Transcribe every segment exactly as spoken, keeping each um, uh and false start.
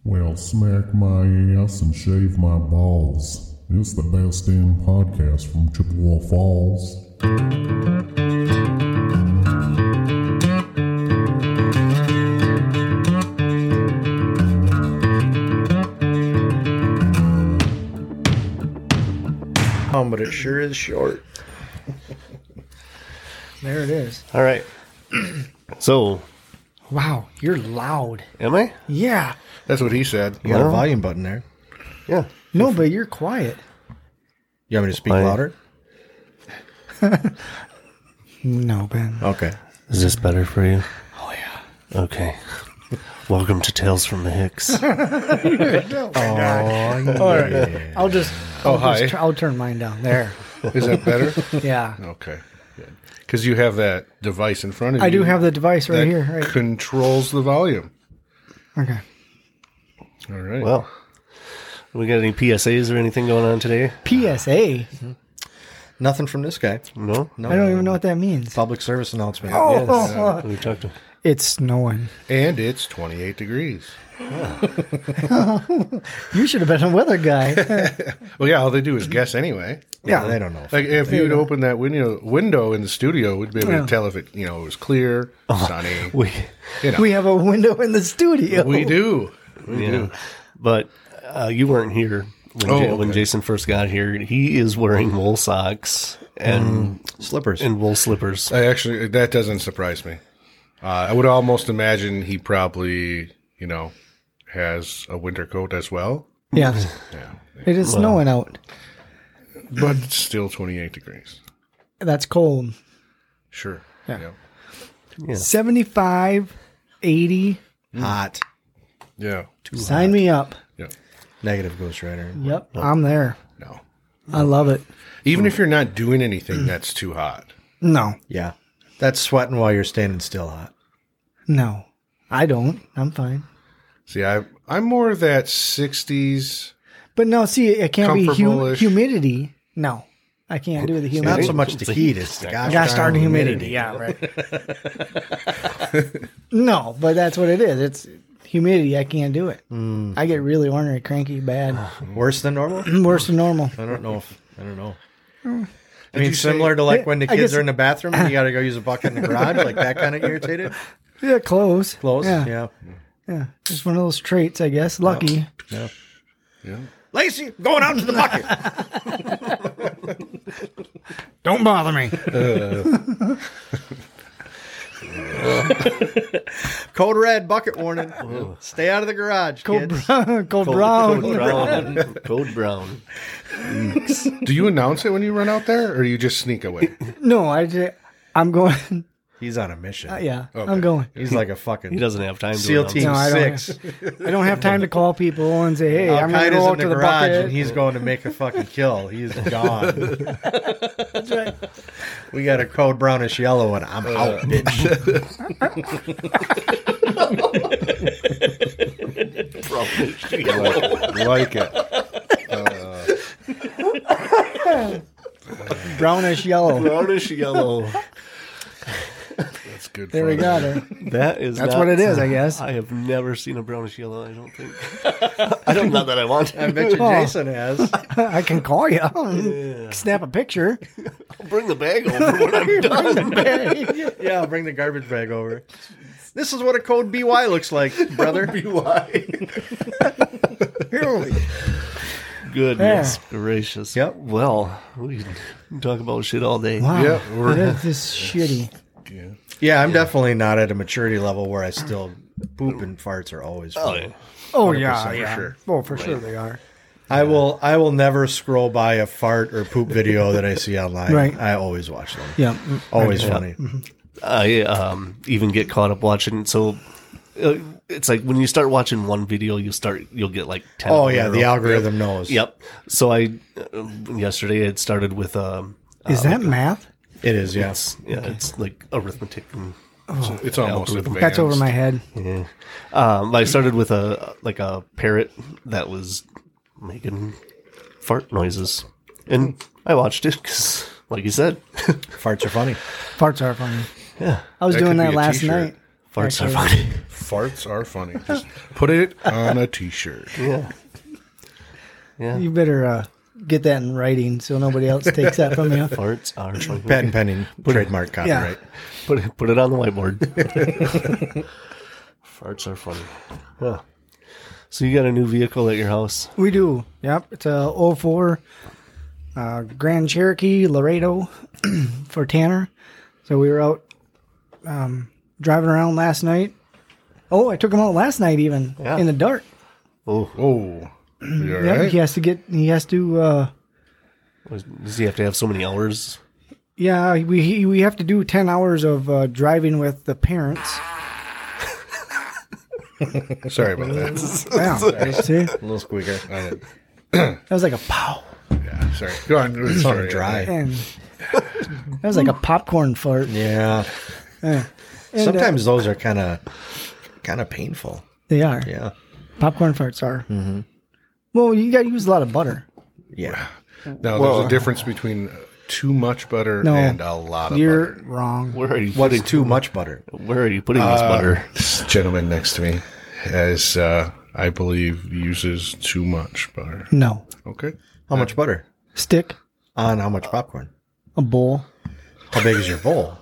Well, smack my ass and shave my balls. It's the best in podcast from Chippewa Falls. Um, but it sure is short. There it is. All right. So, Wow, you're loud. am I? Yeah. That's what he said. You got Well. a volume button there. Yeah. No, but you're quiet. You want me to speak Fine. louder? No, Ben. Okay. Is this better for you? Oh, yeah. Okay. Welcome to Tales from the Hicks. Oh, yeah. All right. I'll just. Oh, I'll hi. just tr- I'll turn mine down. There. Is that better? Yeah. Okay. Good. Because you have that device in front of you. I do have the device right that here. Right. controls the volume. Okay. All right. Well, we got any P S As or anything going on today? P S A. Nothing from this guy. No? No. I don't even know what that means. Public service announcement. Oh, Yes. oh, oh. We talked to It's snowing. and it's twenty-eight degrees. You should have been a weather guy. Well, yeah, all they do is guess anyway. Yeah, they don't know. Like if you'd open that window window in the studio, we'd be able Yeah. to tell if it, you know, it was clear, sunny. we, You know, We have a window in the studio. we do. We yeah. do. But uh, you weren't here when, Oh, Ja- when okay. Jason first got here. He is wearing wool socks and Slippers. and wool slippers. I actually, that doesn't surprise me. Uh, I would almost imagine he probably, you know, has a winter coat as well. Yeah. Yeah. It is snowing out. But it's still twenty-eight degrees. That's cold. Sure. Yeah. Yeah. seventy-five, eighty. Hot. Yeah. Sign me up. Yeah. Negative Ghost Rider. Yep. I'm there. No. I love it. Even if you're not doing anything that's too hot. No. Yeah. That's sweating while you're standing still hot. No. I don't. I'm fine. See, I, I'm more of that sixties. But no, see, it can't be hu- Comfortable-ish. humidity. No. I can't do the Not humidity. so much the heat, it's the gosh I gotta start darn humidity. Yeah, right. No, but that's what it is. It's humidity. I can't do it. I get really ornery, cranky, bad. Worse than normal? Worse than normal. I don't know if, I don't know. Hmm. I mean, you say- similar to like when the I kids guess- are in the bathroom and you got to go use a bucket in the garage, like that kind of irritated? Yeah, close. Close? Yeah. Yeah. Yeah. Just one of those traits, I guess. Lucky. Yeah. Yeah. Lacey, going out to the bucket. Don't bother me. Code red, bucket warning. Stay out of the garage, Cold, kids. brown, cold brown. Code brown. Code brown. Do you announce it when you run out there, or you just sneak away? No, I just, I'm going. He's on a mission. Yeah, Okay. I'm going. He's like a fucking He doesn't have time to SEAL announce Team it. No, I don't Six. I don't have time to call people and say, "Hey, Al I'm going to Qaeda's go out in to the the garage bucket." and he's going to make a fucking kill. He's gone. That's right. We got a code brownish yellow and I'm out, bitch. I like it. Brownish yellow. Brownish yellow. That's good. There we fun. got her. That is That's not- what it is, I guess. I have never seen a brownish yellow, I don't think. I don't not that I want I to. bet you Oh. Jason has. I can call you. Snap a picture. I'll bring the bag over when I'm done. Yeah, I'll bring the garbage bag over. This is what a code B Y looks like, brother. B Y. Goodness gracious. Yep. Well, we can talk about shit all day. Wow. Yeah, we're- That is shitty. Yeah. Yeah, I'm definitely not at a maturity level where I still poop and farts are always Oh, fun. yeah. Oh, yeah, percent for yeah. sure. Oh, for sure they are. I will I will never scroll by a fart or poop video that I see online. Right. I always watch them. Yeah. Always funny. I um, even get caught up watching. So uh, it's like when you start watching one video, you start you'll get like ten. Oh in a yeah, the row. algorithm knows. Yep. So I uh, yesterday it started with um. Is that math? It is, yeah. It's, yeah, it's like arithmetic. And, It's almost Algorithm. advanced. That's over my head. yeah. Um, I started with a like a parrot that was making fart noises, and I watched it because, like you said, Farts are funny. Farts are funny. yeah, I was That doing could that be a last t-shirt. night. Farts are Actually. funny. Farts are funny. Just put it on a T-shirt. Yeah. Yeah. You better uh, get that in writing so nobody else takes that from you. Farts are funny. Patent pending, trademark copyright. Put it, put it on the whiteboard. Farts are funny. Yeah. So you got a new vehicle at your house? We do. Yep. It's a oh four uh, Grand Cherokee Laredo for Tanner. So we were out um, driving around last night. Oh, I took him out last night even Yeah. in the dark. Oh, Oh, you all Yep. right? He has to get. He has to. Uh, does he have to have so many hours? yeah. We he, we have to do ten hours of uh, driving with the parents. Sorry about that. Yeah. See, A little squeaker. I didn't- that was like a pow, yeah, sorry. Go on. Sorry. Dry. and that was like a popcorn fart. Yeah. Yeah. And, uh, Sometimes those are kind of kind of painful. they are. Yeah. Popcorn farts are. Well, you got to use a lot of butter. Yeah. Now, there's a difference between uh, too much butter No. and a lot of You're butter. wrong. Where are you What's putting too much butter? Where are you putting this butter? This gentleman next to me has, uh, I believe, uses too much butter. No. Okay. How much butter? Stick, On how much popcorn? a bowl. How big is your bowl?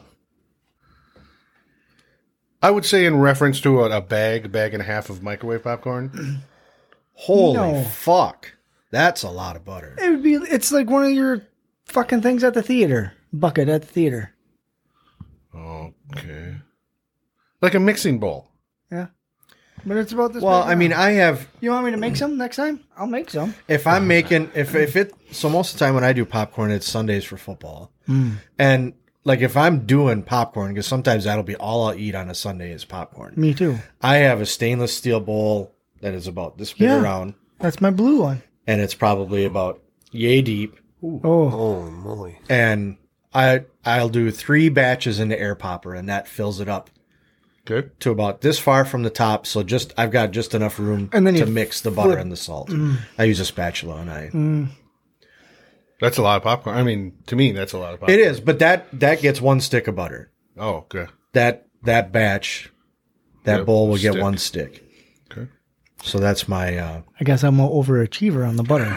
I would say in reference to a, a bag, bag and a half of microwave popcorn. Holy No. fuck. That's a lot of butter. It would be. It's like one of your fucking things at the theater. Bucket at the theater. Okay. Like a mixing bowl. Yeah. But it's about this. Well, big I mean, now. I have, You want me to make some next time? I'll make some. if I'm making, if, if it, so most of the time when I do popcorn, it's Sundays for football. And like if I'm doing popcorn, because sometimes that'll be all I'll eat on a Sunday is popcorn. Me too. I have a stainless steel bowl that is about this big Yeah. around, That's my blue one. and it's probably about yay deep. Oh, Holy moly. And I, I'll do three batches in the air popper, and that fills it up Good. to about this far from the top. So just, I've got just enough room And then to you mix the butter flip- and the salt. I use a spatula, and I, That's a lot of popcorn. I mean, to me, that's a lot of popcorn. it is, but that, that gets one stick of butter. Oh, okay. That, that batch, that Yep, bowl will get stick. one stick. Okay. So that's my, uh, I guess I'm an overachiever on the butter.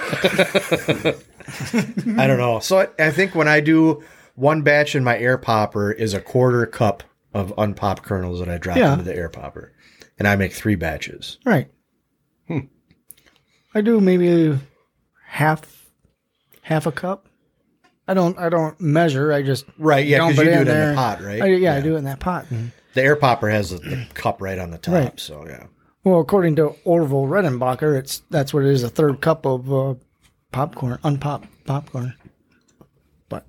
I don't know. So I, I think when I do one batch in my air popper is a quarter cup of unpopped kernels that I drop Yeah. into the air popper, and I make three batches. Right. I do maybe half, half a cup. I don't. I don't measure. I just Right, yeah, dump because you do it in there. the pot, right? I, yeah, I do it in that pot. The air popper has the, the cup right on the top, Right. so yeah. Well, according to Orville Redenbacher, it's that's what it is—a third cup of uh, popcorn, unpopped popcorn. But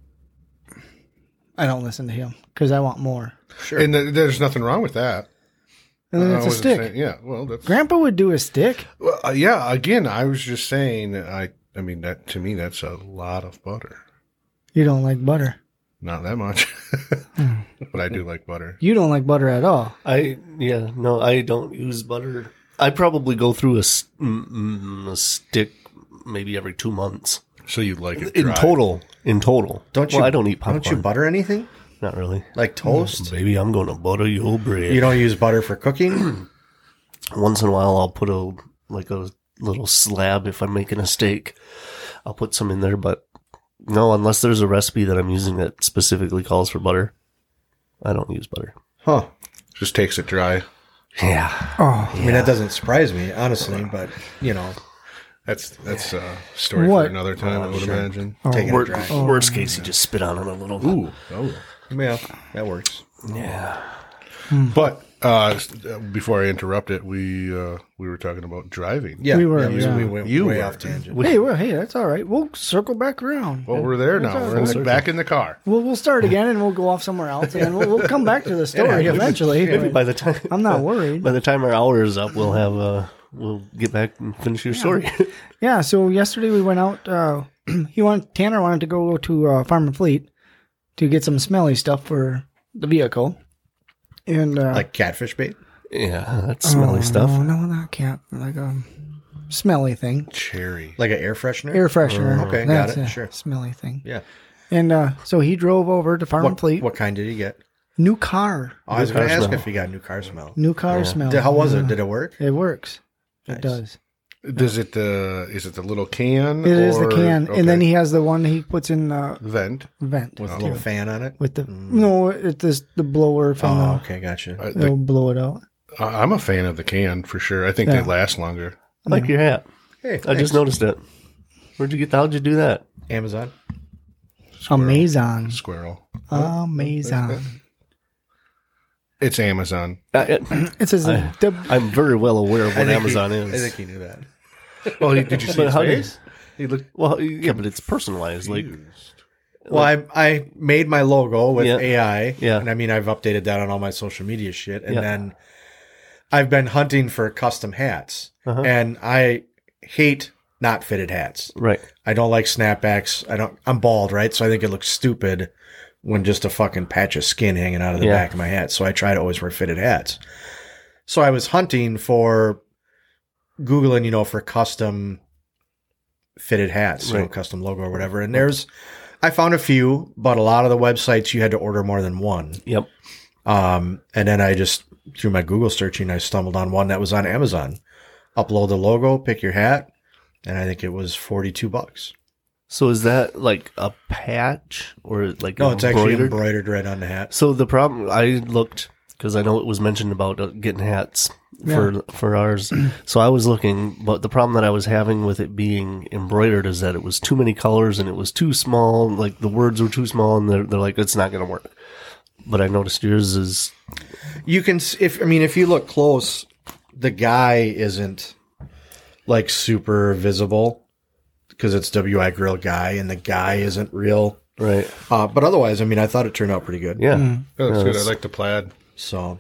I don't listen to him because I want more. Sure. And th- there's nothing wrong with that. And then I it's a wasn't stick. saying- yeah, well, that's Grandpa would do a stick. well, uh, yeah. Again, I was just saying. that I, I mean, that to me, that's a lot of butter. You don't like butter. Not that much, but I do like butter. You don't like butter at all. I yeah no I don't use butter. I probably go through a, s- mm, mm, a stick maybe every two months So you like it in dry. total. In total, Don't you? Well, I don't eat popcorn. Don't you butter anything Not really. like toast? Baby, I'm going to butter your bread. You don't use butter for cooking? Once in a while, I'll put a like a little slab if I'm making a steak. I'll put some in there, but no, unless there's a recipe that I'm using that specifically calls for butter, I don't use butter. Huh. Just takes it dry. Yeah. Oh, I mean, that doesn't surprise me, honestly, but you know, That's that's a story What? for another time. I would imagine. taking it Wor- dry. Worst case, you just spit on it a little bit. Ooh, oh. Yeah, that works. Yeah. But uh, s- uh, before I interrupt it, we uh, we were talking about driving. Yeah, We were, yeah, we, yeah. we went You way were. off tangent. hey, well, hey, that's all right. We'll circle back around. Well, we're there now. all We're in right. the, back in the car. We'll we'll start again and we'll go off somewhere else and then we'll, we'll come back to the story eventually. Maybe but by the time I'm not worried. By the time our hour is up, we'll have uh, we'll get back and finish your story. Yeah, so yesterday we went out. Uh, he wanted Tanner wanted to go to uh, Farm and Fleet to get some smelly stuff for the vehicle, and uh, Like catfish bait? yeah, that's smelly oh, stuff. No, no, not cat. Like a smelly thing, Cherry. Like an air freshener? air freshener. okay, got That's it, a sure. Smelly thing. Yeah. And uh, so he drove over to Farm and What, Fleet. what kind did he get? New car. Oh, I was New going to car ask smell. if you got new car smell. New car smell. Did- How was Yeah. it? Did it work? It works. Nice. It does. Does it? Uh, is it the little can? It is the or- can, okay. and then he has the one he puts in the vent. vent With a too. little fan on it? With the no, it's this the blower from Oh, the. okay, gotcha. Uh, It'll the, blow it out. I- I'm a fan of the can for sure. I think Yeah. they last longer. I like your hat. Hey, I thanks. just noticed it. Where'd you get? How'd you do that? Amazon. Amazon. Squirrel. Amazon. It's Amazon. I, It says I- the, I'm very well aware of I what think Amazon he, is. I think he knew that. Well, he- did you see But his how did- face? He looked Well, yeah, but it's personalized. Like, confused. Well, I I made my logo with Yeah. A I. Yeah. And I mean, I've updated that on all my social media shit. And Yeah. then I've been hunting for custom hats. Uh-huh. And I hate not fitted hats. right? I don't like snapbacks. I don't, I'm bald, right? So I think it looks stupid when just a fucking patch of skin hanging out of the Yeah. back of my hat. So I try to always wear fitted hats. So I was hunting for Googling, you know, for custom fitted hats, you know, Right. custom logo or whatever. And there's, I found a few, but a lot of the websites you had to order more than one. Yep. Um, and then I just, through my Google searching, I stumbled on one that was on Amazon. Upload the logo, pick your hat, and I think it was forty-two bucks. So is that like a patch or like No, it's actually embroidered? embroidered right on the hat. So the problem I looked because I know it was mentioned about uh, getting hats for for ours. So I was looking, but the problem that I was having with it being embroidered is that it was too many colors and it was too small. Like the words were too small, and they're, they're like it's not going to work. But I noticed yours is You can, s- if I mean, if you look close, the guy isn't like super visible because it's W I Grill guy, and the guy isn't real. right. Uh, but otherwise, I mean, I thought it turned out pretty good. Yeah. Oh, that's Yeah, good. I that's- like the plaid. So,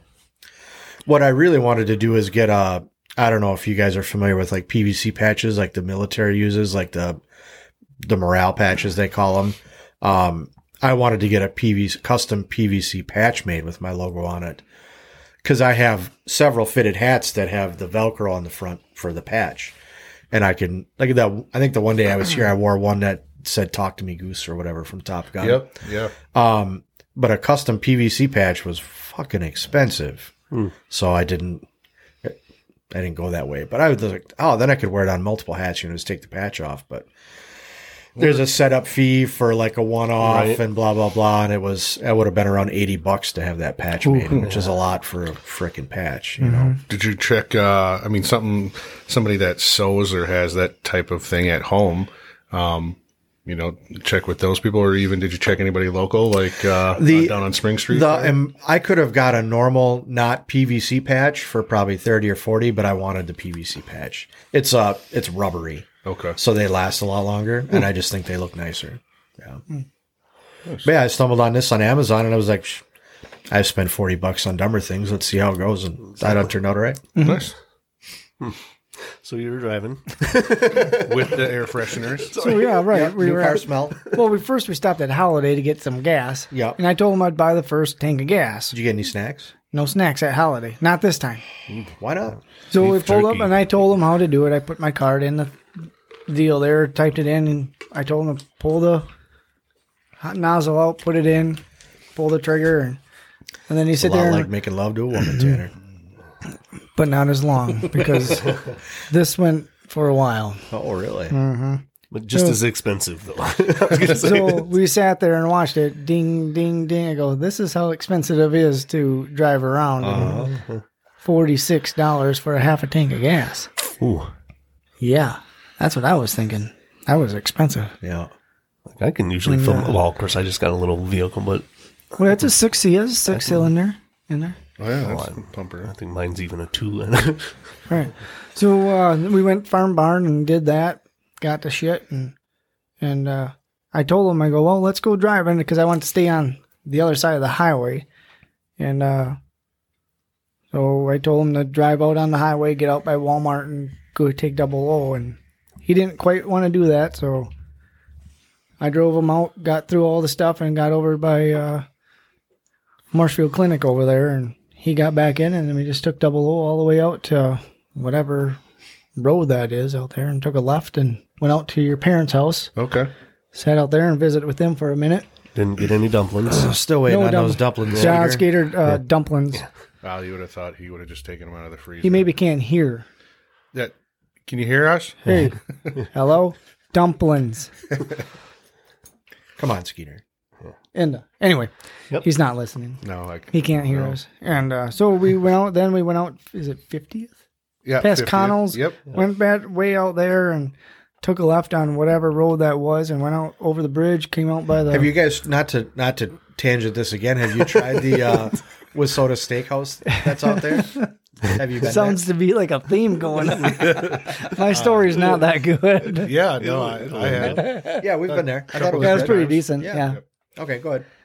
what I really wanted to do is get a. I don't know if you guys are familiar with like P V C patches, like the military uses, like the the morale patches they call them. Um, I wanted to get a P V C custom P V C patch made with my logo on it because I have several fitted hats that have the Velcro on the front for the patch, and I can like that. I think the one day I was here, I wore one that said "Talk to Me, Goose" or whatever from Top Gun. Yep. Yeah. Um, but a custom P V C patch was fucking expensive. Hmm. So I didn't, I didn't go that way, but I was like, oh, then I could wear it on multiple hats, you know, just take the patch off. But there's a setup fee for like a one off Right. and blah, blah, blah. And it was, it would have been around eighty bucks to have that patch made, which is a lot for a freaking patch, you know? Did you check? Uh, I mean, something somebody that sews or has that type of thing at home. Um, you know, check with those people, or even did you check anybody local, like uh, The- down on Spring Street? The, um, I could have got a normal, not P V C patch for probably thirty or forty, but I wanted the P V C patch. It's uh, it's rubbery. okay. So they last a lot longer, and I just think they look nicer. Yeah. But yeah, I stumbled on this on Amazon, and I was like, Shh, I've spent forty bucks on dumber things. Let's see how it goes. And that turned out all right. Nice. So you were driving. With the air fresheners. so yeah, right. we New were car at, smell. well, we first we stopped at Holiday to get some gas. Yeah. And I told him I'd buy the first tank of gas. Did you get any snacks? No snacks at Holiday. Not this time. Why not? So we Beef pulled jerky. up and I told him how to do it. I put my card in the deal there, typed it in, and I told him to pull the hot nozzle out, put it in, pull the trigger, and, and then he A sit lot there, like and, making love to a woman, Tanner. but not as long because this went for a while. Oh, really? But just So- as expensive, though. I was gonna say. So we sat there and watched it. Ding, ding, ding. I go, this is how expensive it is to drive around. Uh-huh. forty-six dollars for a half a tank of gas. Ooh, Yeah, that's what I was thinking. That was expensive. Yeah. I can usually And, film. uh, Well, of course, I just got a little vehicle, but Well, it's a six, he has a six cylinder in there. Oh, yeah, that's I'm- a pumper. I think mine's even a two. Right. So uh, we went farm barn and did that. Got the shit and and uh, I told him, I go, well, let's go driving because I want to stay on the other side of the highway. And uh, so I told him to drive out on the highway, get out by Walmart, and go take double O. And he didn't quite want to do that, so I drove him out, got through all the stuff, and got over by uh, Marshfield Clinic over there. And he got back in, and then we just took double O all the way out to whatever road that is out there, and took a left and went out to your parents' house. Okay. Sat out there and visited with them for a minute. Didn't get any dumplings. Still waiting No on dump- those dumplings. John Skeeter. Skater uh, dumplings. Wow, you would have thought he would have just taken them out of the freezer. He maybe can't hear. That, can you hear us? Hey, hello? Dumplings. Come on, Skeeter. And uh, anyway, Yep. he's not listening. No, like He can't hear no. us. And uh, so we went out, then we went out, is it fiftieth? Yeah, Past fiftieth. Connell's. Yep. Went back way out there and took a left on whatever road that was and went out over the bridge, came out by the... Have you guys, not to not to tangent this again, have you tried the uh, Wissota Steakhouse that's out there? Have you been Sounds to be like a theme going on. My story's not that good. Yeah, no, I, I have. there? Yeah, we've been there. I thought it was Yeah, it's good. pretty decent. Yeah. Yeah. Okay, go ahead.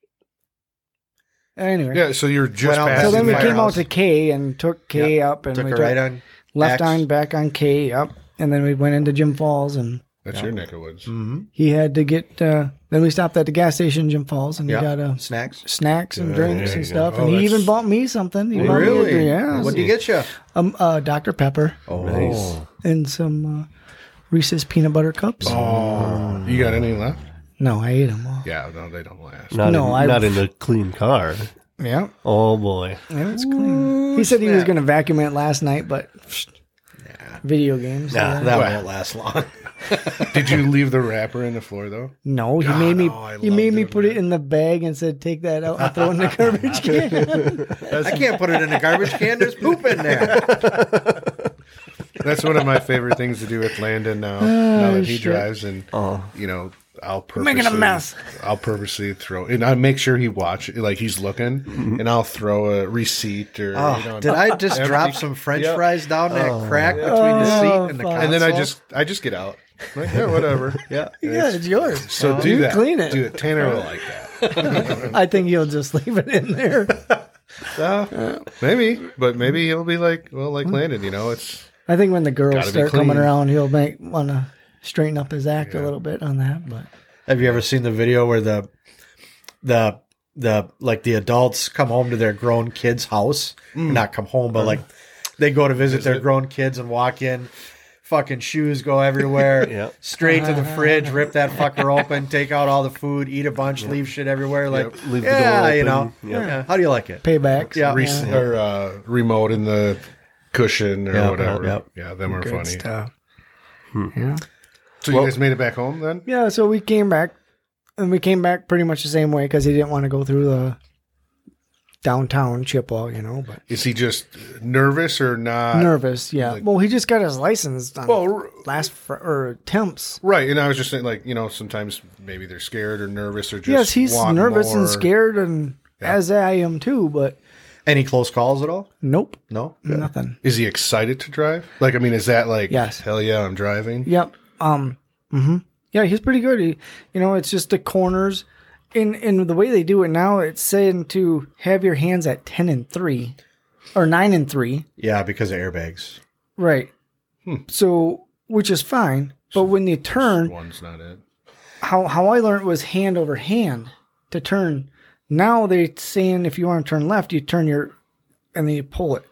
Anyway. Yeah, so you're just Went out- past So then we the came out firehouse. to K and took K Yeah. up and Took we a took right on. left X. on back on K up. And then we went into Jim Falls and That's your neck of woods. Mm-hmm. he had to get, uh, then we stopped at the gas station in Jim Falls and Yeah. he got uh, Snacks. snacks and Good. drinks There and you go. stuff. Oh, and he that's- even bought me something. He bought me a Really? drink, yeah. What did he get you? Um, uh, Doctor Pepper Oh, Nice. and some uh, Reese's peanut butter cups. Oh, you got any left? No, I ate them all. Yeah, no, they don't last. Not, No, in, I- not in a clean car. Yeah, Oh, boy. yeah, it's clean. He said he was snap. going to vacuum it last night, but video games. Nah. yeah. that What? won't last long. Did you leave the wrapper in the floor, though? No, he God, made me. oh, I he love made me doing put that. it in the bag and said, "Take that out and throw it in the garbage can." I can't put it in a garbage can. There's poop in there. That's one of my favorite things to do with Landon now. now that he shit. drives, and Oh. you know, I'll purposely Making a mess. I'll purposely throw, and I make sure he watch, like he's looking, and I'll throw a receipt or. Oh, you know, did I just everything- drop some French Yep. fries down that Oh. crack between the seat Oh, and the fuck. console? And then I just I just get out. Like, yeah, whatever. yeah. Yeah, it's yours. So do You that. clean it. Do it. Tanner will like that. I think he'll just leave it in there. Uh, maybe, but maybe he'll be like, well, like Landon. You know, it's I think when the girls Gotta be start coming clean. around, he'll make want to straighten up his act a little bit on that. But Have you ever seen the video where the the the like the adults come home to their grown kids' house? Not come home, but like they go to visit their grown kids and walk in. Fucking shoes go everywhere. Yep. Straight to the fridge, rip that fucker open, take out all the food, eat a bunch, leave shit everywhere. Like, Yep. Leave the yeah, door you open. know, Yep. yeah. How do you like it? paybacks. Yeah. re- or uh, remote in the cushion or Yep, whatever. yep. Yeah, them are Good funny. stuff. Yeah. So you guys made it back home then? Yeah, so we came back, and we came back pretty much the same way because he didn't want to go through the downtown Chippewa, you know. But Is he just nervous or not? nervous, yeah. like- well, he just got his license on Well, r- last fr- or temps. right. And I was just saying, like, you know, sometimes maybe they're scared or nervous or just Yes, he's want nervous more. and scared, and as I am too. But Any close calls at all? nope, No. nothing. Is he excited to drive? Like, I mean, is that like, Yes. hell yeah, I'm driving? Yep. Um. Hmm. Yeah, he's pretty good. He, you know, it's just the corners. In in the way they do it now, it's saying to have your hands at ten and three, or nine and three. Yeah, because of airbags. Right. Hmm. So, which is fine. But when you turn, One's not it. how how I learned was hand over hand to turn. Now they're saying if you want to turn left, you turn your, and then you pull it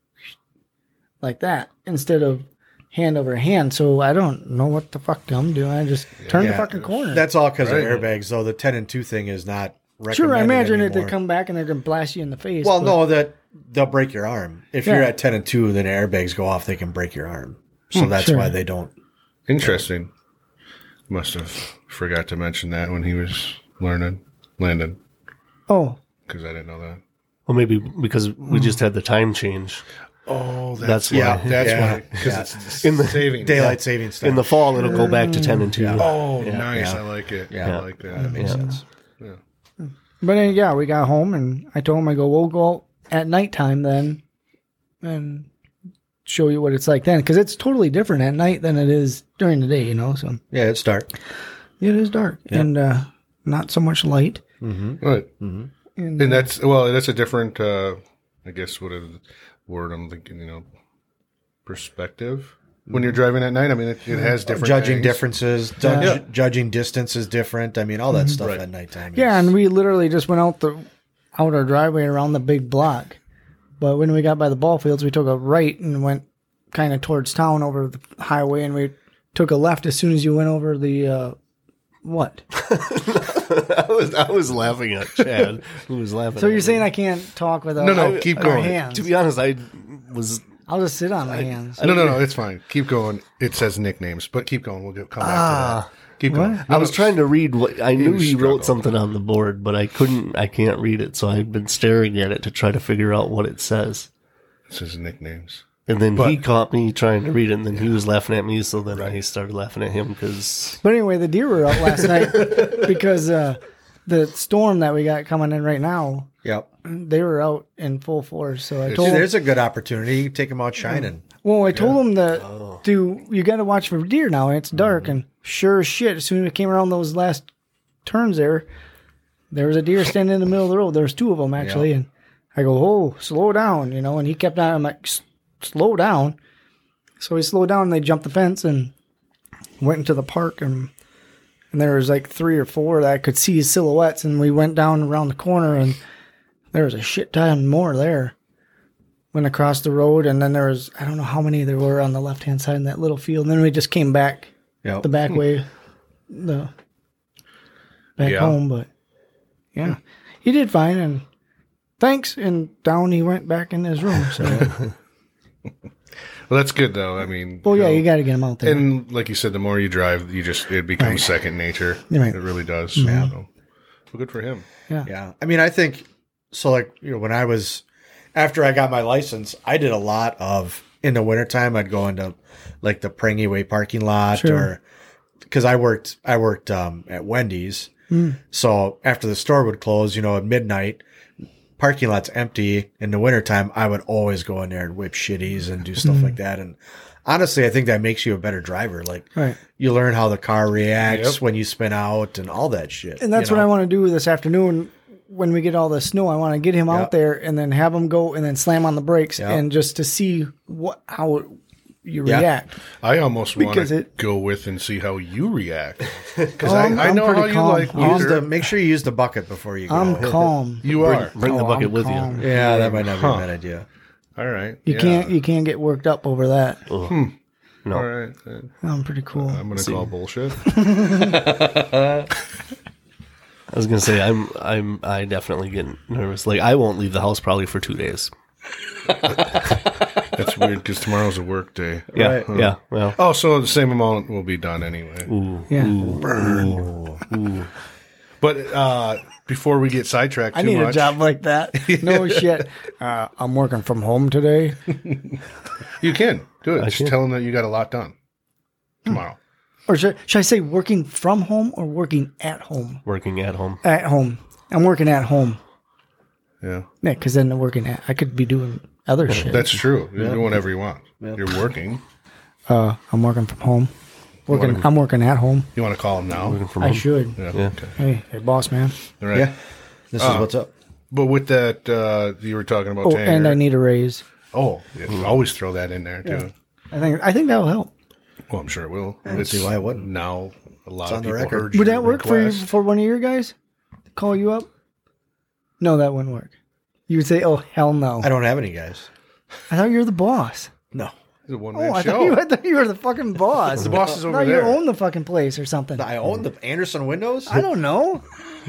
like that instead of hand over hand. So I don't know what the fuck I'm doing. I just turn the Yeah. fucking corner. That's all because Right. of airbags, though. The ten and two thing is not recommended Sure, I imagine it. They anymore. come back and they're gonna blast you in the face. Well, but- no, that they'll break your arm. If you're Yeah. at ten and two, then airbags go off. They can break your arm. So that's sure. why they don't. Interesting. Must have forgot to mention that when he was learning, Landon, Oh, because I didn't know that. Well, maybe because we just had the time change. Oh, That's Yeah, why. That's yeah, why. Because yeah. it's In the- saving Daylight savings time. In the fall, it'll go back to ten and two. Oh, Yeah. nice. Yeah. I like it. Yeah. I like that. that makes Yeah. sense. but then, yeah, we got home and I told him, I go, we'll go out at nighttime then, and show you what it's like then, because it's totally different at night than it is during the day, you know. So Yeah, it's dark. it is dark and uh, not so much light. Right. And, And that's, well, that's a different, uh, I guess, what a word I'm thinking, you know, perspective. When you're driving at night, I mean, it, it has different Judging things. differences, ju- Yeah. judging distance is different. I mean, all that stuff Right. at nighttime. yeah, is- and we literally just went out the out our driveway around the big block. But when we got by the ball fields, we took a right and went kind of towards town over the highway, and we took a left as soon as you went over the uh, what? I was I was laughing at Chad, who was laughing. So at you're me. saying I can't talk without No, no, our- keep our going. hands? To be honest, I was. I'll just sit on my hands. No, no, no, it's fine. Keep going. It says nicknames, but keep going. We'll get, come back Ah, to that. Keep going. what? No, I was no, trying to read what I knew was he struggling. wrote something on the board, but I couldn't. I can't read it, so I've been staring at it to try to figure out what it says. It says nicknames. And then But- he caught me trying to read it, and then he was laughing at me, so then I started laughing at him because But anyway, the deer were out last night because uh, the storm that we got coming in right now, Yep. they were out in full force. So I It's- told them, There's a good opportunity. You take them out shining. well, I told them that do you got to watch for deer now. It's dark, and sure as shit, as soon as we came around those last turns there, there was a deer standing in the middle of the road. There was two of them actually, and I go, "Oh, slow down," you know. And he kept on. I'm like, "S- "Slow down." So he slowed down, and they jumped the fence and went into the park, and and there was like three or four that I could see silhouettes, and we went down around the corner, and there was a shit ton more there. Went across the road, and then there was I don't know how many there were on the left hand side in that little field. And then we just came back Yep. the back way, the back Yeah. home. But yeah, he did fine, and thanks. And down he went back in his room. So, Well, that's good though. I mean, well, yeah, know, you got to get him out there. And like you said, the more you drive, you just it becomes Right. second nature. Right. It really does. So, well, good for him. Yeah. I mean, I think so. Like, you know, when I was after I got my license, I did a lot of in the wintertime. I'd go into like the Prangy Way parking lot Sure. or because I worked, I worked um, at Wendy's. So after the store would close, you know, at midnight, parking lot's empty in the wintertime. I would always go in there and whip shitties and do stuff like that. And honestly, I think that makes you a better driver. Like, Right. you learn how the car reacts Yep. when you spin out and all that shit. And that's you what I know? want to do this afternoon when we get all the snow. I want to get him Yeah. out there and then have him go and then slam on the brakes Yeah. and just to see what how it, you Yeah. react. I almost want Because to it- go with and see how you react because Oh, I, I'm- I I'm know pretty how you calm. like I'm- Use water. the, make sure you use the bucket before you go. I'm calm. You are. bring the Oh, bucket I'm with calm. you. Yeah, that might not be Huh. a bad idea. All right. You yeah. can't you can't get worked up over that. Ugh. Hmm. No, All right. then. I'm pretty cool. I'm going to call bullshit. I was gonna say I'm I'm I definitely get nervous. Like I won't leave the house probably for two days. That's weird because tomorrow's a work day. Yeah, Right. yeah. Well, Oh, so the same amount will be done anyway. ooh, Yeah. Burn. But uh, before we get sidetracked I too need much, a job like that. No shit. Uh, I'm working from home today. you can do it. I Just can. tell them that you got a lot done tomorrow. Or should, should I say working from home or working at home? working at home. At home. I'm working at home. Yeah, Yeah, because then the working at, I could be doing other shit. that's true. You do whatever you want. You're working. Uh, I'm working from home. Working. I'm working at home. You want to call them now? Working from I home. should. Yeah. Yeah. Okay. Hey, hey, boss man. All right. Yeah. This is what's up. But with that, uh, you were talking about Oh, Tanner. and I need a raise. Oh, yeah, always throw that in there too. I think. I think that'll help. Well, I'm sure it will. I don't see why it wouldn't. Now a lot It's of on the people record. heard Would your that work for you, request. for one of your guys? Call you up? No, that wouldn't work. You would say, "Oh hell no!" I don't have any guys. I thought you were the boss. No. It's a one Oh, man I show. thought, you, I thought you were the fucking boss. The boss is I over thought you there. own the fucking place or something. I own the Anderson windows? I don't know.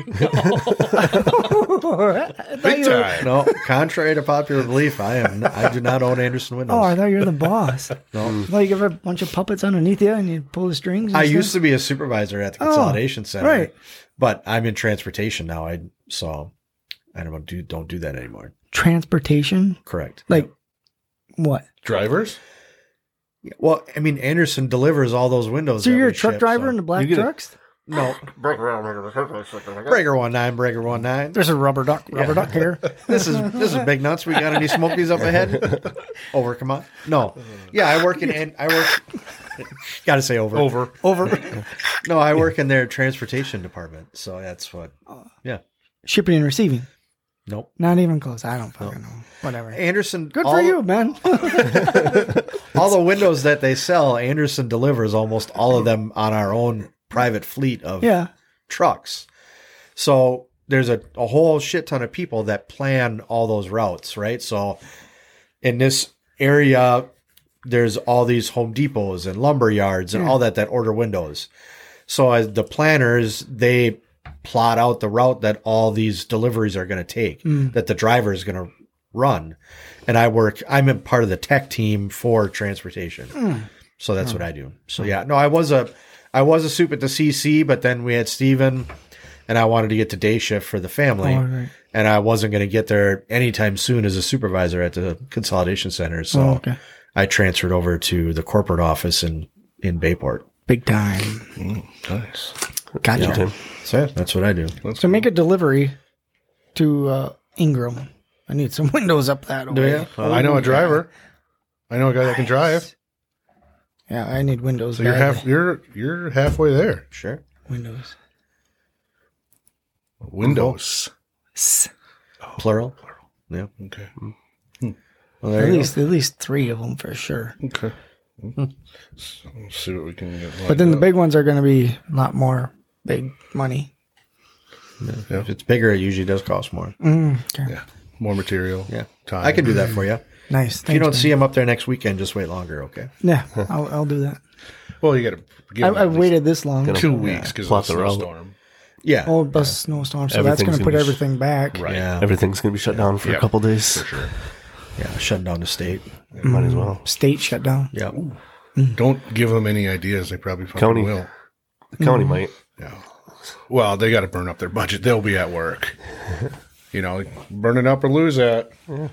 I thought Big you were- time. No, contrary to popular belief, I am. I do not own Anderson windows. Oh, I thought you were the boss. no. I thought you have a bunch of puppets underneath you and you pull the strings. And I stuff. used to be a supervisor at the Oh, consolidation center, right. but I'm in transportation now. I so I don't do don't do that anymore. transportation. Correct. Like what? Drivers? Well, I mean, Anderson delivers all those windows. So that you're we a truck ship, driver so- in the black You get a- trucks? No, breaker one nine, breaker one nine. There's a rubber duck, rubber duck here. This is this is big nuts. We got any smokies up ahead? Over, come on. No, yeah, I work in. and I work. Got to say over. Over. Over No, I work in their transportation department. So that's what. Yeah. shipping and receiving. Nope. Not even close. I don't fucking know. Whatever. Anderson. Good all, for you, man. All the windows that they sell, Anderson delivers almost all of them on our own private fleet of yeah. trucks. So there's a, a whole shit ton of people that plan all those routes, right? So in this area, there's all these Home Depots and lumber yards and all that that order windows. So as the planners, they plot out the route that all these deliveries are going to take, that the driver is going to run. And I work, I'm a part of the tech team for transportation. Mm. So that's mm. what I do. So yeah, no, I was a, I was a soup at the C C, but then we had Steven and I wanted to get to day shift for the family. Oh, right. And I wasn't going to get there anytime soon as a supervisor at the consolidation center. So oh, okay. I transferred over to the corporate office in, in Bayport. Big time. Mm, nice. Gotcha. Yeah. So yeah, that's what I do. That's so cool. Make a delivery to uh, Ingram. I need some windows up that way. Uh, I know a driver. I know a guy nice. that can drive. Yeah, I need windows. So you're half you're you're halfway there. Sure. Windows. Windows. Oh, plural. Plural. Yeah. Okay. Hmm. Well, at least go. at least three of them for sure. Okay. Hmm. So we'll see what we can get. But then up. the big ones are going to be a lot more big money. Yeah. Yeah. If it's bigger, it usually does cost more. Mm, okay. Yeah. More material. Yeah. Time. I can do that for you. Nice. If Thanks, you don't man. see him up there next weekend, just wait longer, okay? Yeah, I'll, I'll do that. Well, you got to. I, I've waited this long. Two weeks because of the snowstorm. Yeah. Oh, bus yeah. snowstorm. So that's going to put sh- everything back. Right. Yeah. Everything's going to be shut down for yeah. a couple days. For sure. Yeah, shutting down the state. Yeah, might as well. State shut down. Yeah. Mm. Don't give them any ideas. They probably fucking county will. The county mm. might. Yeah. Well, they got to burn up their budget. They'll be at work. You know, burn it up or lose that. Yeah.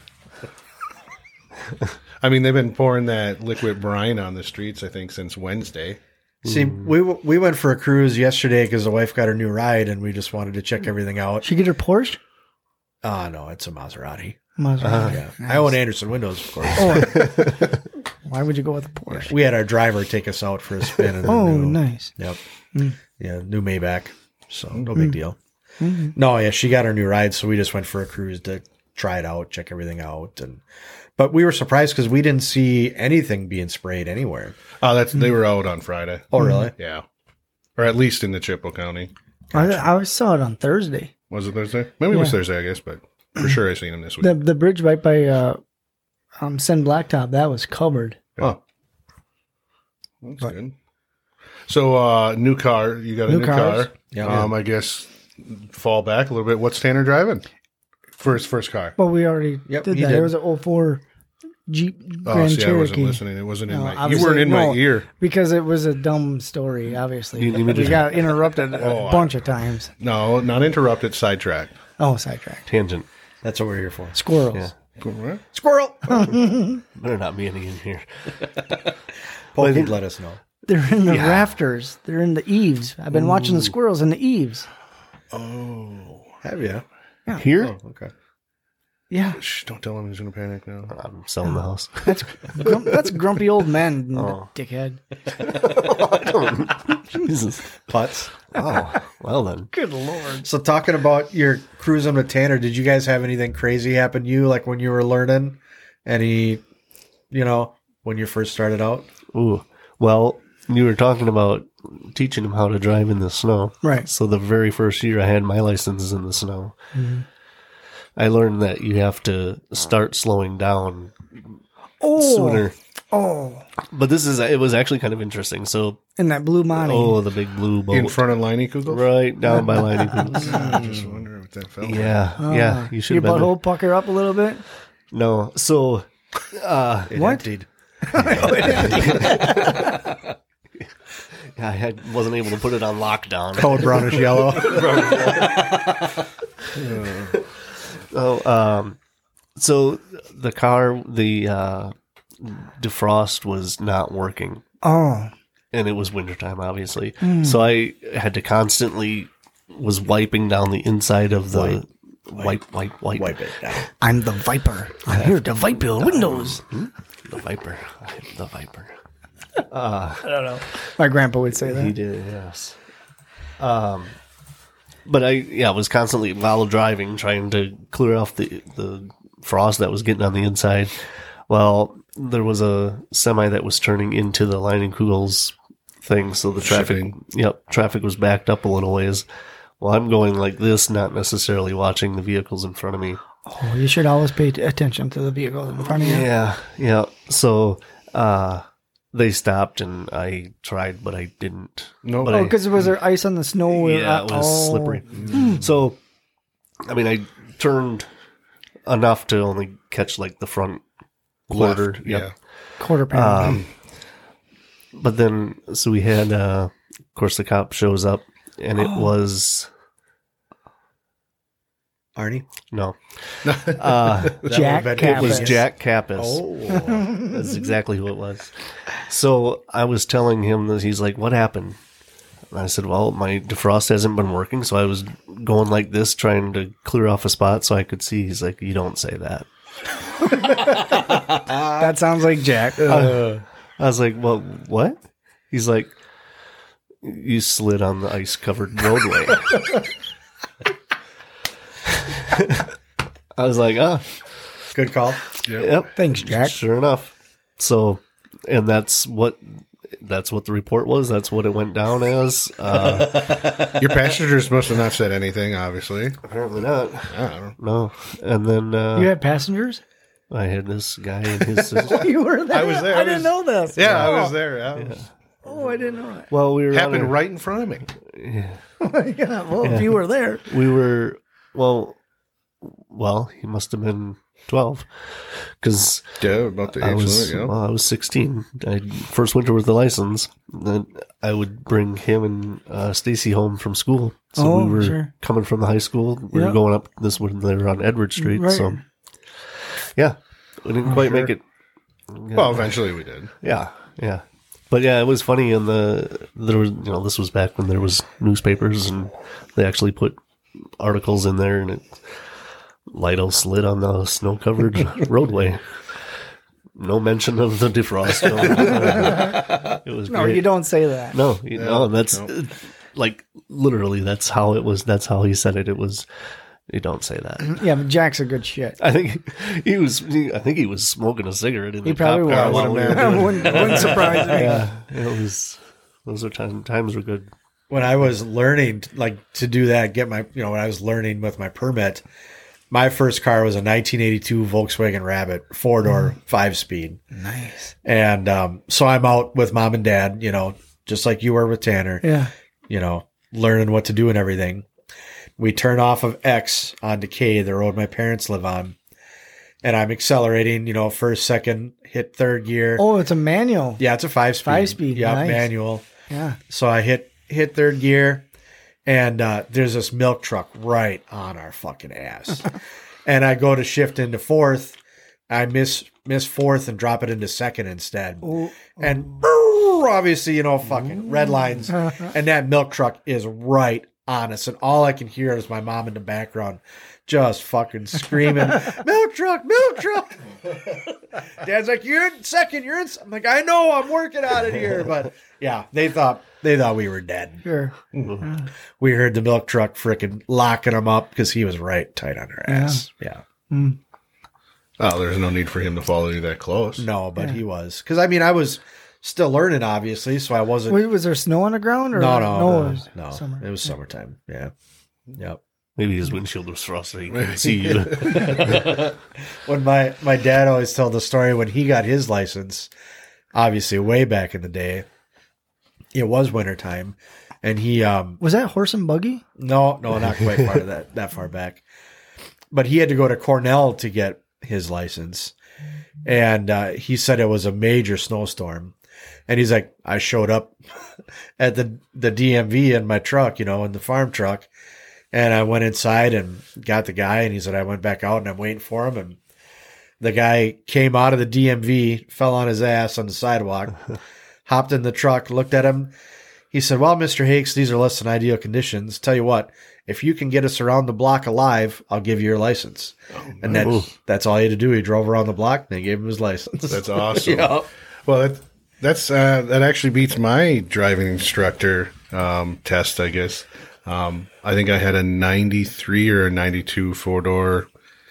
I mean, they've been pouring that liquid brine on the streets, I think, since Wednesday. See, mm. we we went for a cruise yesterday because the wife got her new ride, and we just wanted to check everything out. She get her Porsche? Oh, no, it's a Maserati. Maserati. Uh, yeah. Nice. I own Anderson Windows, of course. Oh. Why would you go with a Porsche? We had our driver take us out for a spin. In oh, new, nice. Yep. Mm. Yeah, new Maybach. So no big mm. deal. Mm-hmm. No, yeah, she got her new ride, so we just went for a cruise to try it out, check everything out, and but we were surprised because we didn't see anything being sprayed anywhere. Oh, that's they were out on Friday. Oh, really? Yeah, or at least in the Chippewa County. Gotcha. I, I saw it on Thursday. Was it Thursday? Maybe yeah. it was Thursday, I guess, but for sure I seen them this week. The the bridge right by uh, um, Send Blacktop that was covered. Oh, that's but, good. So, uh, new car. You got a new, new car. Yeah. Um, I guess fall back a little bit. What's Tanner driving? For his first car. Well, we already yep, did that. Did. It was an oh four Jeep Grand oh, see, Cherokee. I wasn't listening. It wasn't in no, my. You weren't in no, my ear because it was a dumb story. Obviously, you, you we got interrupted oh, a bunch I, of times. No, not interrupted. Sidetracked. Oh, sidetracked. Tangent. That's what we're here for. Squirrels. Yeah. Squirrel. Better not be any in here. Paul would let us know. They're in the yeah. rafters. They're in the eaves. I've been Ooh. watching the squirrels in the eaves. Oh, have you? Yeah. Here? Oh, okay. Yeah. Shh, don't tell him he's going to panic now. I'm selling the house. That's grum- that's grumpy old men, oh. dickhead. I don't. Jesus. Putts. Oh, well then. Good Lord. So talking about your cruising with Tanner, did you guys have anything crazy happen to you, like when you were learning? Any, you know, when you first started out? Ooh. Well, you were talking about teaching him how to drive in the snow. Right. So the very first year I had my license in the snow, mm-hmm. I learned that you have to start slowing down oh. sooner. Oh. But this is, it was actually kind of interesting. So. In that blue Monty. Oh, the big blue boat. In front of Leinie Kugels? Right down by Leinie Kugels. I just wonder what that felt Yeah. Uh, yeah. You should Your have been butthole pucker up a little bit? No. So. Uh, it what? Emptied. Yeah, I wasn't able to put it on lockdown. Code brownish yellow. Oh, um, so the car, the uh, defrost was not working. Oh. And it was wintertime, obviously. Mm. So I had to constantly was wiping down the inside of the wipe, wipe, wipe. Wipe it down. I'm the Viper. I'm here to wipe your windows. Hmm? The Viper. I'm the Viper. Uh, I don't know. My grandpa would say that. He did, yes. Um, but I, yeah, was constantly while driving trying to clear off the the frost that was getting on the inside. Well, there was a semi that was turning into the Leinie Kugels thing, so the traffic, Shipping. yep, traffic was backed up a little ways. Well, I'm going like this, not necessarily watching the vehicles in front of me. Oh, you should always pay attention to the vehicle in front of you. Yeah, yeah. So, uh, they stopped, and I tried, but I didn't. No. But Oh, I- because was there ice on the snow? We were yeah, at- it was oh. slippery. So, I mean, I turned enough to only catch like the front quarter. Left, Yep. yeah. Quarter pound. Um, but then, so we had, uh, of course, the cop shows up, and it Oh. was Arnie? no, uh, That Jack would've been- it was Kappas. Jack Kappas. Oh. That's exactly who it was. So I was telling him that he's like, "What happened?" And I said, "Well, my defrost hasn't been working, so I was going like this, trying to clear off a spot so I could see." He's like, "You don't say that." That sounds like Jack. I was like, "Well, what?" He's like, "You slid on the ice-covered roadway." I was like, "Ah, Good call. yep." Thanks, Jack. Sure enough. So, and that's what that's what the report was. That's what it went down as. Uh, Your passengers must have not said anything, obviously. apparently not. I don't know. No. And then uh, You had passengers? I had this guy and his sister. You were there? I was there. I I didn't was- know this. Yeah, I Oh. was there. Yeah. Oh, I didn't know that. Well, we were on Happened a- right in front of me. Yeah, well, if you were there. We were well. Well, he must have been twelve because Yeah, about the I age was limit, well, I was sixteen. I first winter with the license. Then I would bring him and uh, Stacy home from school. So Oh, we were sure. coming from the high school. We Yeah. were going up this when they were on Edward Street. Right. So yeah, we didn't quite make it. yeah. Well, eventually we did. Yeah, yeah. But yeah, it was funny. And the there was you know this was back when there was newspapers and they actually put articles in there, and it Lido slid on the snow covered roadway. No mention of the defrost. No. It was No, great. you don't say that. No, you know that's no. uh, like literally that's how it was. That's how he said it. It was. You don't say that. Yeah, but Jack's a good shit. I think he was. He, I think he was smoking a cigarette in He the probably cop car was. while we were doing it. wouldn't, wouldn't surprise me. Yeah, it was. Those are time, times were good. When I was learning, like, to do that, get my, you know, when I was learning with my permit, my first car was a nineteen eighty-two Volkswagen Rabbit, four door, five speed. Nice. And um, so I'm out with mom and dad, you know, just like you were with Tanner, Yeah. you know, learning what to do and everything. We turn off of X onto K, the road my parents live on. And I'm accelerating, you know, first, second, hit third gear. Oh, it's a manual. Yeah, it's a five speed. Five speed, Yeah, nice. manual. Yeah. So I hit hit third gear, and uh, there's this milk truck right on our fucking ass. And I go to shift into fourth. I miss miss fourth and drop it into second instead. Oh, And brrr, obviously, you know, fucking red lines. And that milk truck is right on us. And all I can hear is my mom in the background just fucking screaming, milk truck, milk truck. Dad's like, you're in second, you're in. I'm like, I know, I'm working on it here. But yeah, they thought they thought we were dead. sure. We heard the milk truck freaking locking him up because he was right tight on our ass. Yeah. Oh, there's no need for him to follow you that close. No, but he was. Because, I mean, I was still learning, obviously, so I wasn't. Wait, was there snow on the ground? Or no, no, no. no. it was no. summer. It was summertime. Yeah. Yep. Maybe his windshield was frosted. He couldn't see you. When my, my dad always told the story when he got his license, obviously way back in the day, it was wintertime. And he, um, Was that horse and buggy? no, no, not quite far that, that far back. But he had to go to Cornell to get his license. And uh, he said it was a major snowstorm. And he's like, I showed up at the, the D M V in my truck, you know, in the farm truck. And I went inside and got the guy. And he said, I went back out and I'm waiting for him. And the guy came out of the D M V, fell on his ass on the sidewalk, hopped in the truck, looked at him. He said, well, Mister Hakes, these are less than ideal conditions. Tell you what, if you can get us around the block alive, I'll give you your license. And that, nice. that's all he had to do. He drove around the block and they gave him his license. That's awesome. Yeah. Well, that, that's uh, that actually beats my driving instructor um, test, I guess. Um, I think I had a ninety-three or a ninety-two four-door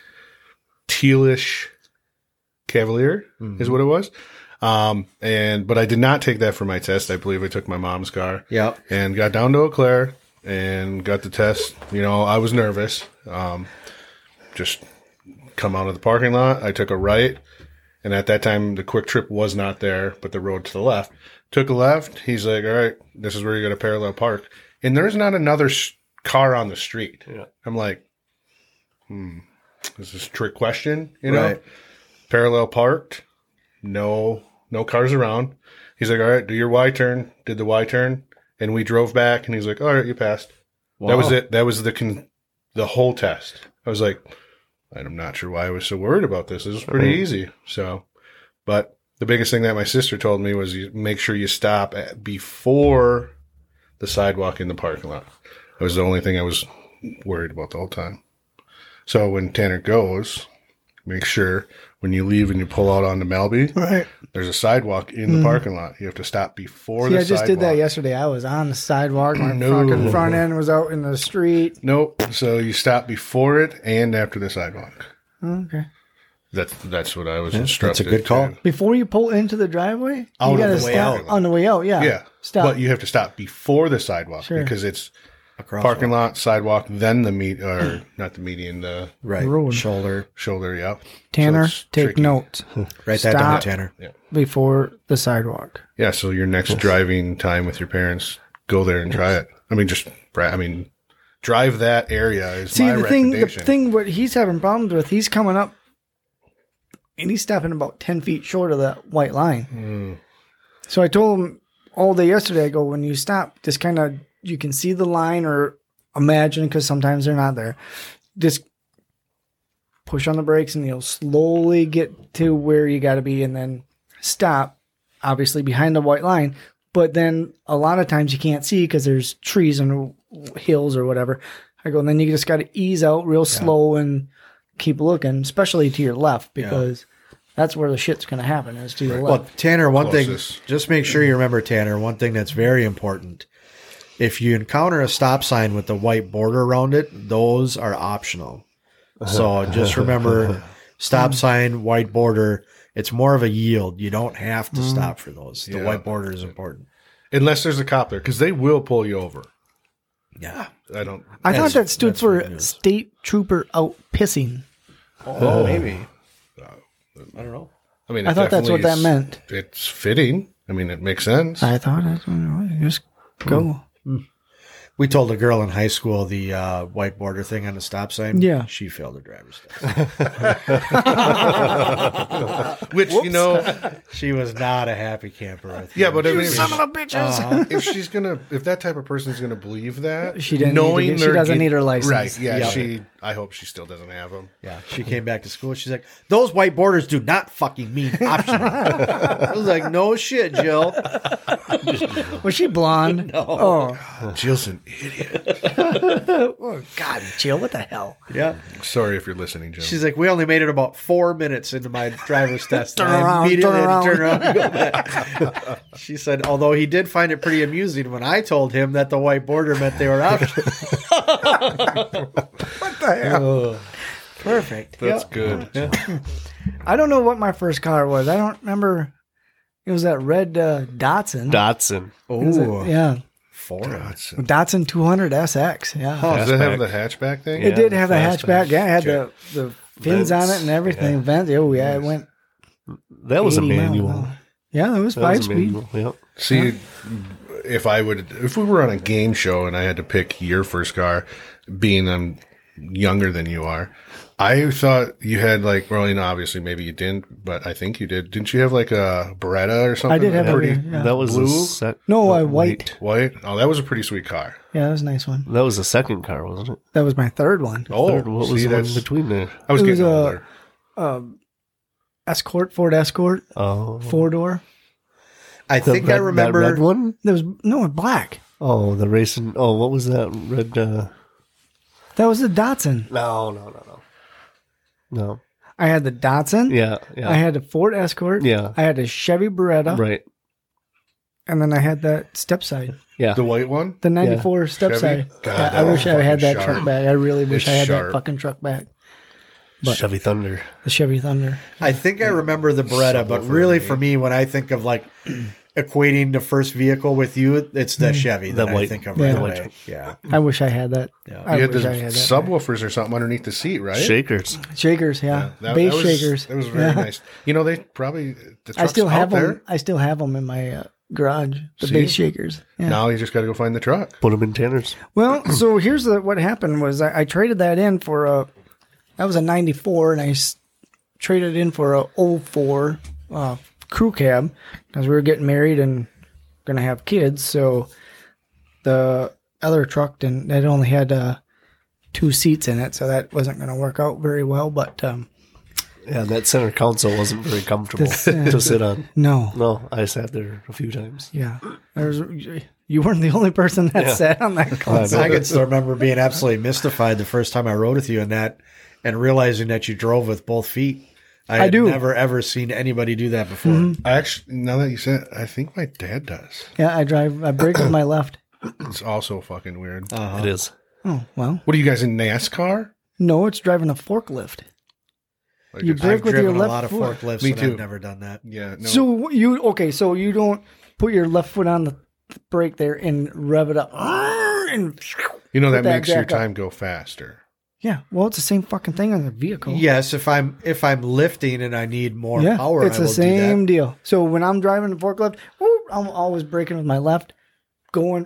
tealish Cavalier is what it was. Um, and but I did not take that for my test. I believe I took my mom's car. Yep. And got down to Eau Claire and got the test. You know, I was nervous. Um, just come out of the parking lot. I took a right, And at that time, the Quick Trip was not there, but the road to the left. Took a left. He's like, all right, this is where you got to parallel park. And there's not another sh- car on the street. Yeah. I'm like, hmm, is this a trick question? You know, Right. Parallel parked. No, no cars around. He's like, all right, do your Y turn. Did the Y turn. And we drove back and he's like, all right, you passed. That was Wow. it. That was the con- the whole test. I was like, I'm not sure why I was so worried about this. This was pretty Mhm. easy. So, but the biggest thing that my sister told me was you make sure you stop at before the sidewalk in the parking lot. That was the only thing I was worried about the whole time. So when Tanner goes, make sure when you leave and you pull out onto Melby, Right. there's a sidewalk in the parking lot. You have to stop before See, the I just sidewalk. did that yesterday. I was on the sidewalk. My No. fucking front end was out in the street. Nope. So you stop before it and after the sidewalk. Okay. That's that's what I was that's a instructed. good call. to. Before you pull into the driveway, Out you of gotta the way stop out. on the way out. Yeah. Yeah. Stop. But you have to stop before the sidewalk Sure. because it's Across parking lot, sidewalk, then the meet or not the median, the Right. Road. Shoulder. shoulder. Yeah. Tanner, it's take tricky. notes Write that down, Stop. Tanner. before the sidewalk. Yeah. So your next driving time with your parents, go there and try it. I mean, just bra- I mean, drive that area is See, my the thing, the recommendation. thing, what he's having problems with, he's coming up and he's stopping about ten feet short of that white line. Mm. So I told him all day yesterday, I go, when you stop, just kind of, you can see the line or imagine, because sometimes they're not there. Just push on the brakes and you'll slowly get to where you got to be and then stop, obviously behind the white line. But then a lot of times you can't see because there's trees and hills or whatever. I go, and then you just got to ease out real slow and keep looking, especially to your left, because that's where the shit's going to happen, is to your Well, left. Tanner, one Closest. thing, just make sure you remember, Tanner, one thing that's very important. If you encounter a stop sign with the white border around it, those are optional. So just remember, stop sign, white border, it's more of a yield. You don't have to stop for those. The Yeah. white border is important. Unless there's a cop there, because they will pull you over. Yeah. I don't. I That's- thought that stood that's for good news. state trooper out pissing. Oh, maybe. I don't know. I mean, I it thought that's what definitely that is- meant. It's fitting. I mean, it makes sense. I thought, I don't know, just go. We told a girl in high school the uh, white border thing on the stop sign. Yeah. She failed her driver's test. Which you know, She was not a happy camper. With yeah, but I mean, if, Son of a bitches. Uh, if she's gonna, if that type of person's gonna believe that, She didn't need to knowing get- she they're doesn't get- need her license. right? Yeah, Yep. she. I hope she still doesn't have them. yeah, she came back to school. She's like, "Those white borders do not fucking mean optional." I was like, "No shit, Jill." Was she blonde? No. Oh. Jill's an idiot. Oh, God, Jill, what the hell? Yeah, Sorry if you're listening, Jill. she's like, "We only made it about four minutes into my driver's test. Turn and I around, immediately turn had to around." turn around and go back." She said, although he did find it pretty amusing when I told him that the white border meant they were optional. What the hell? Perfect. That's Yeah. good. I don't know what my first car was. I don't remember. It was that red uh, Datsun. Datsun. Is it? Oh, Yeah. four. Datsun. Datsun two hundred S X. Yeah. Oh, does it have Hatchback. the hatchback thing? It Yeah, did the have the hatchback. fastback. Yeah, it had the, the fins on it and everything. Vents. Oh, yeah. It went That was a eighty miles an manual. hour. Yeah, it was That five was a speed. manual. Yep. See, if I would, if we were on a game show and I had to pick your first car, being I'm younger than you are, I thought you had like, well, you know, obviously maybe you didn't, but I think you did. Didn't you have like a Beretta or something? I did have a pretty Beretta, yeah. That was blue? a sec- No, uh, uh, white. white. Oh, that was a pretty sweet car. Yeah, that was a nice one. That was the second car, wasn't it? That was my third one. Oh, Third, what was see, the one that's, between there? I was It was getting a- older. Um, Escort, Ford Escort, Oh, four door. I the think red, I remember. that red one. There was no black. Oh, the racing. Oh, what was that red? Uh, That was the Datsun. no, no, no, no, no. I had the Datsun. Yeah, yeah, I had a Ford Escort. yeah. I had a Chevy Beretta. Right. And then I had that step side. Yeah. The white one? The ninety-four step Chevy? side. God, I, I that wish was I had that fucking truck sharp. back. I really wish It's I had sharp. that fucking truck back. But- Chevy Thunder. The Chevy Thunder. I think I remember the Beretta, but Subwoofer, really maybe. for me, when I think of like equating the first vehicle with you, it's the Chevy that The I white- think of yeah. right The white away. truck. Yeah. I wish I had that. Yeah. I You had wish the I had that. subwoofers or something underneath the seat, right? Shakers, Shakers. yeah. That- Bass that was, shakers. That was very Yeah. nice. You know, they probably the I truck's still have out them. there. I still have them in my uh, garage. The See? bass shakers. Yeah. Now you just got to go find the truck. Put them in Tanner's. Well, so here's the, what happened was I, I traded that in for a, that was a ninety-four, and I s- traded in for a oh four uh, crew cab because we were getting married and going to have kids. So the other truck didn't, it only had uh, two seats in it, so that wasn't going to work out very well. But um, Yeah, that center console wasn't very comfortable This, uh, to sit on. no, No, I sat there a few times. yeah, there was, you weren't the only person that Yeah. sat on that console. I can still remember being absolutely mystified the first time I rode with you in that and realizing that you drove with both feet. I, I had do. never ever seen anybody do that before. Mm-hmm. I actually, now that you said, it, I think my dad does. Yeah, I drive. I brake with my left. It's also fucking weird. Uh-huh. It is. Oh well, What are you guys in NASCAR? no, it's driving a forklift. Like You it's- brake I've with driven your left a lot of foot. forklifts Me and too. I've never done that. Yeah, no. So you okay? So you don't put your left foot on the brake there and rev it up, and you know put that that makes your jack up. time go faster. yeah. Well, it's the same fucking thing on the vehicle. Yes, if I'm if I'm lifting and I need more yeah. power, It's I the will same do deal. So when I'm driving the forklift, whoop, I'm always braking with my left, going.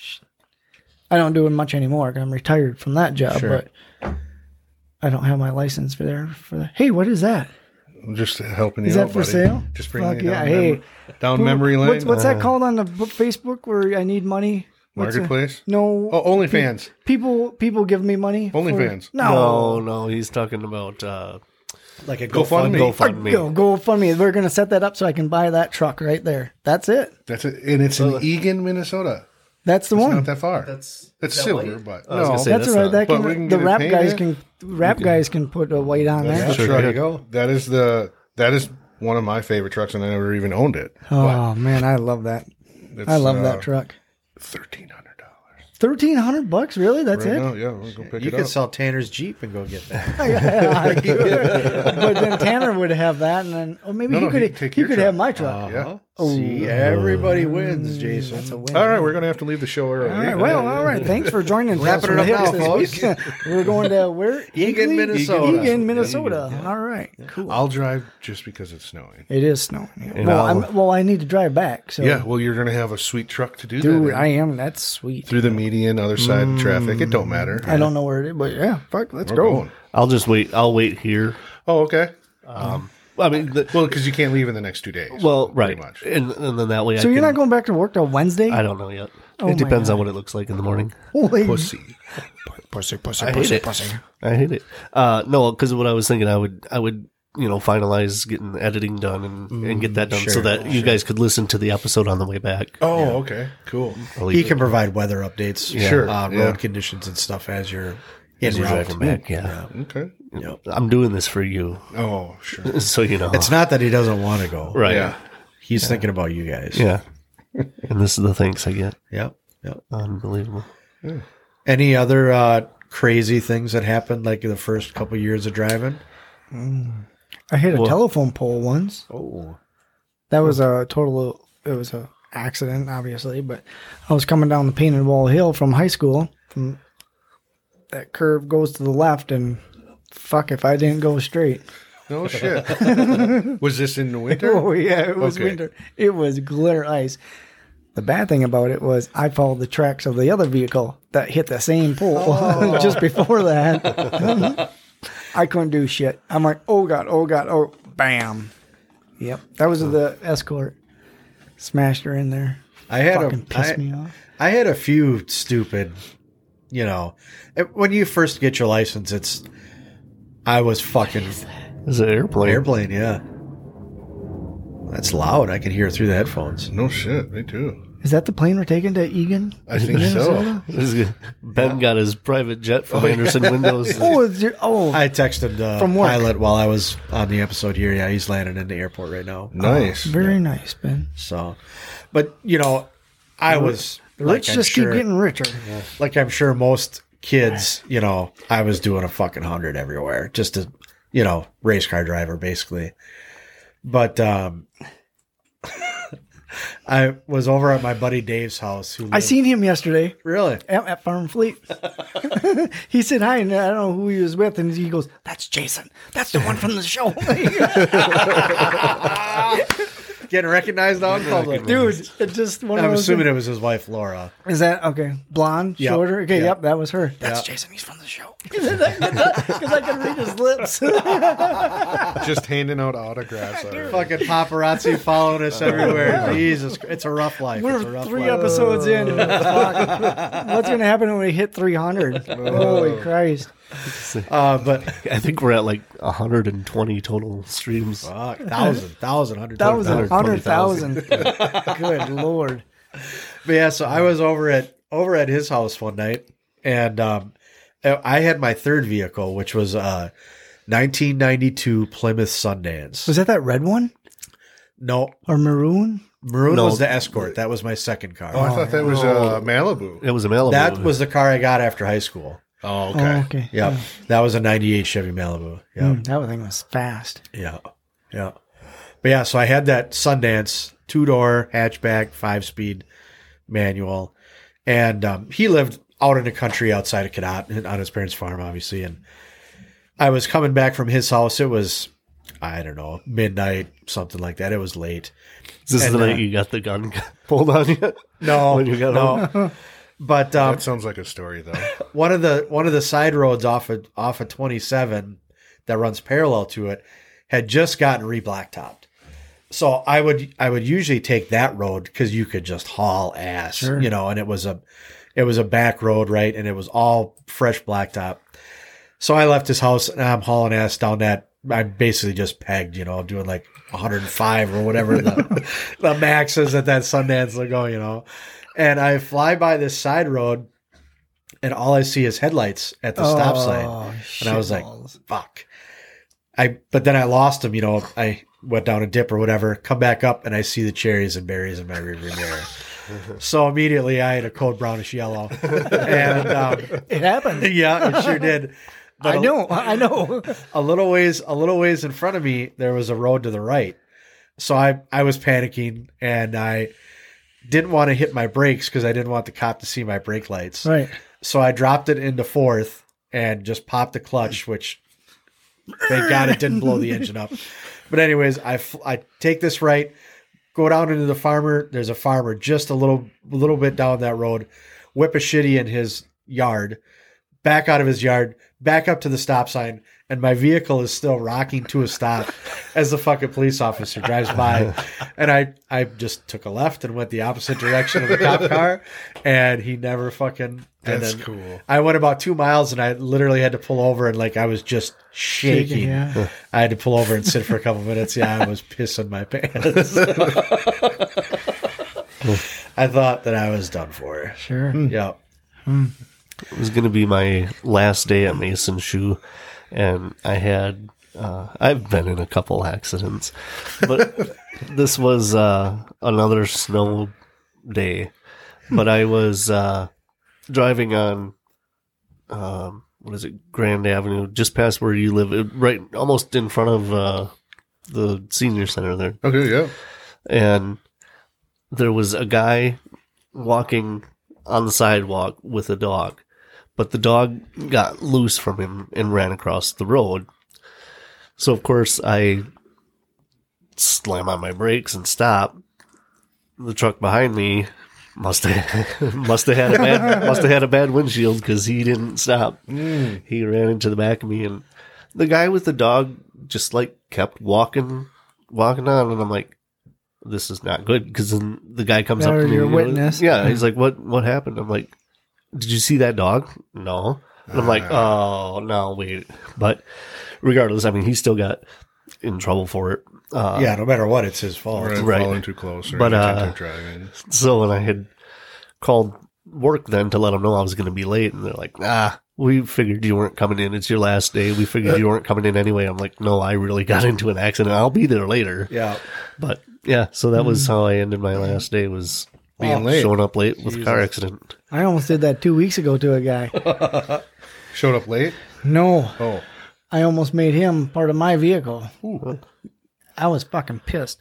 I don't do it much anymore because I'm retired from that job, Sure. but I don't have my license for there. For the, hey, what is that? I'm just helping you Is out, that for buddy. sale? Just bringing Fuck you yeah. down, Hey, mem- down memory lane. What's, what's that Uh, called on the b- Facebook where I need money? What's it- Marketplace? No. Oh, OnlyFans. People people give me money. for- OnlyFans. No. No, no, he's talking about uh, that. Like a GoFundMe. GoFundMe. GoFundMe. Go, go fund me. We're gonna set that up so I can buy that truck right there. That's it. That's it. And it's in Egan, Minnesota. That's the It's one. not that far. That's It's that silver, white? but I was no. gonna say, That's that's right. not- That but can, we can the get it rap painted. guys can rap guys can put a white on That's there. the Sure, truck. there you go. That is the that is one of my favorite trucks, and I never even owned it. Oh man, I love that. But I love uh, that truck. Thirteen hundred dollars. Thirteen hundred bucks, really? That's Right it? now, yeah, we'll go pick You it could up. sell Tanner's Jeep and go get that. I could. But then Tanner would have that, and then or maybe No, he no, could he can take he your could truck. have my truck. Yeah. See, everybody wins, Jason. That's a win. All right, we're gonna have to leave the show early. All right, well, all right. Thanks for joining. Wrapping Tales it up from the now, Hips this week. We're going to where? Egan, Hinkley? Minnesota. Egan, Minnesota. All right, cool. I'll drive just because it's snowing. It is snowing. Yeah. And Well, I'll- I'm, well, I need to drive back. So, Yeah, well, you're gonna have a sweet truck to do that. dude, in. I am. That's sweet. through the median, other side of traffic. It don't matter. I don't know where it is, but yeah, fuck, let's We're go. going. I'll just wait. I'll wait here. Oh, okay. I mean, the, Well, because you can't leave in the next two days. well, pretty right, much. and, and then that way. So I you're can, not going back to work till Wednesday? I don't know yet. Oh it my depends God. on what it looks like in the morning. Holy Pussy. pussy, pussy, I hate it. I hate it. Uh, no, because what I was thinking, I would, I would, you know, finalize getting the editing done and, and get that done so sure, that you guys could listen to the episode on the way back. Oh, okay. Cool. I'll leave He it- can provide weather updates, Sure, uh, road yeah. conditions and stuff as you're as in you're route. driving back. Yeah. Okay. Yep. I'm doing this for you, Oh, sure. so you know. It's not that he doesn't want to go. right. Yeah. He's thinking about you guys. Yeah. And this is the thanks I get. Yep. Yep. Unbelievable. Any other uh, crazy things that happened like in the first couple years of driving? I hit a Well- telephone pole once. Oh. That was a total. It was a accident, obviously, but I was coming down the Painted Wall Hill from high school. From that curve goes to the left, and fuck if I didn't go straight. No shit. Was this in the winter? Oh yeah, it was Okay. winter. It was glitter ice. The bad thing about it was I followed the tracks of the other vehicle that hit the same pole just before that. I couldn't do shit. I'm like, oh god, oh god, oh, bam. Yep, that was the Escort. Smashed her in there. I had Fucking a pissed I, me off. I had a few stupid, you know, it- when you first get your license, it's I was fucking Is it an airplane? airplane, yeah. That's loud. I can hear it through the headphones. No shit. Me too. Is that the plane we're taking to Egan? I think so. This is good. Ben got his private jet from Anderson Windows. Oh, it's your, oh, I texted the From work. pilot while I was on the episode here. Yeah, he's landing in the airport right now. Nice. very nice, Ben. So, but you know, I was The like rich I'm just sure, keep getting richer. like I'm sure most kids, you know, I was doing a fucking hundred everywhere, just to, you know, race car driver basically. But um, I was over at my buddy Dave's house. Who I lived- seen him yesterday Really? at, at Farm Fleet. He said hi, and I don't know who he was with, and he goes, "That's Jason. That's the one from the show." Getting recognized out in public. Dude, it's just one of I'm those. assuming it was his wife, Laura. Is that okay? Blonde, Yep. shorter. Okay, Yep. yep, that was her. That's Yep. Jason. He's from the show. Because I can read his lips. Just handing out autographs. already. Fucking paparazzi following us everywhere. Jesus, it's a rough life. it's a We're rough three life. episodes in. Fuck. What's going to happen when we hit three hundred? Holy Christ. Uh, but I think we're at like one hundred twenty total streams. fuck, thousand, thousand, hundred, That was a thousand. hundred thousand. Good Lord. But yeah, so I was over at over at his house one night, and um, I had my third vehicle, which was a nineteen ninety-two Plymouth Sundance. Was that that red one? No, Or maroon? maroon No. was the Escort. That was my second car. Oh, I thought that was uh, Malibu. It was a Malibu. that was the car I got after high school. Oh, Okay. okay. Oh, okay. Yep, that was a ninety-eight Chevy Malibu. Yeah. Mm, that thing was fast. Yeah. Yeah. But yeah, so I had that Sundance, two door, hatchback, five speed manual. And um, he lived out in the country outside of Cadott on his parents' farm, obviously. And I was coming back from his house. It was, I don't know, midnight, something like that. It was late. Is this and, the night uh, you got the gun pulled on you? No, When you got no. But um, That sounds like a story, though. one of the one of the side roads off of off of twenty-seven that runs parallel to it had just gotten re-blacktopped. So I would I would usually take that road because you could just haul ass, Sure. you know, and it was a it was a back road, right, and it was all fresh blacktop. So I left his house and I'm hauling ass down that. I basically just pegged, you know, I'm doing like one hundred five or whatever the, the max is at that Sundance Lago, you know. And I fly by this side road, and all I see is headlights at the stop sign. Oh, And I was like, shitballs. fuck. I but then I lost him, you know. I went down a dip or whatever, come back up, and I see the cherries and berries in my rearview mirror. So immediately I had a cold brownish yellow. And um, It happened. yeah, it sure did. But I a- know. I know. a little ways a little ways in front of me there was a road to the right, so i i was panicking and I didn't want to hit my brakes because I didn't want the cop to see my brake lights. Right. So I dropped it into fourth and just popped the clutch, which thank God it didn't blow the engine up. But anyways, I f- I take this right, go down into the farmer. There's a farmer just a little a little bit down that road, whip a shitty in his yard, back out of his yard, back up to the stop sign, and my vehicle is still rocking to a stop as the fucking police officer drives by. And I, I just took a left and went the opposite direction of the cop car, and he never fucking... and That's then cool. I went about two miles, and I literally had to pull over, and like I was just shaking. Yeah. I had to pull over and sit for a couple minutes. Yeah, I was pissing my pants. I thought that I was done for. Sure. Yeah. It was going to be my last day at Mason Shoe, and I had, uh, I've been in a couple accidents, but this was uh, another snow day. But I was uh, driving on, um, what is it, Grand Avenue, just past where you live, it- right almost in front of uh, the senior center there. Okay, yeah. And there was a guy walking on the sidewalk with a dog, but the dog got loose from him and ran across the road. So of course I slam on my brakes and stop. The truck behind me must have must have had a bad must have had a bad windshield because he didn't stop. He ran into the back of me, and the guy with the dog just like kept walking walking on, and I'm like, this is not good, because then the guy comes up Or to me. your you know, witness. Yeah, he's like, "What? What happened?" I'm like, "Did you see that dog?" No. And I'm like, "Oh no, wait." But regardless, I mean, he still got in trouble for it. Uh, Yeah, no matter what, it's his fault. Right, Right. falling too close or But, uh, inattentive driving. So when I had called work then to let them know I was going to be late, and they're like, "Nah, we figured you weren't coming in. It's your last day. We figured you weren't coming in anyway." I'm like, "No, I really got into an accident. I'll be there later." Yeah. But yeah, so that was how I ended my last day, was Being late. showing up late with a car accident. I almost did that two weeks ago to a guy. Showed up late? No, Oh. I almost made him part of my vehicle. I was fucking pissed.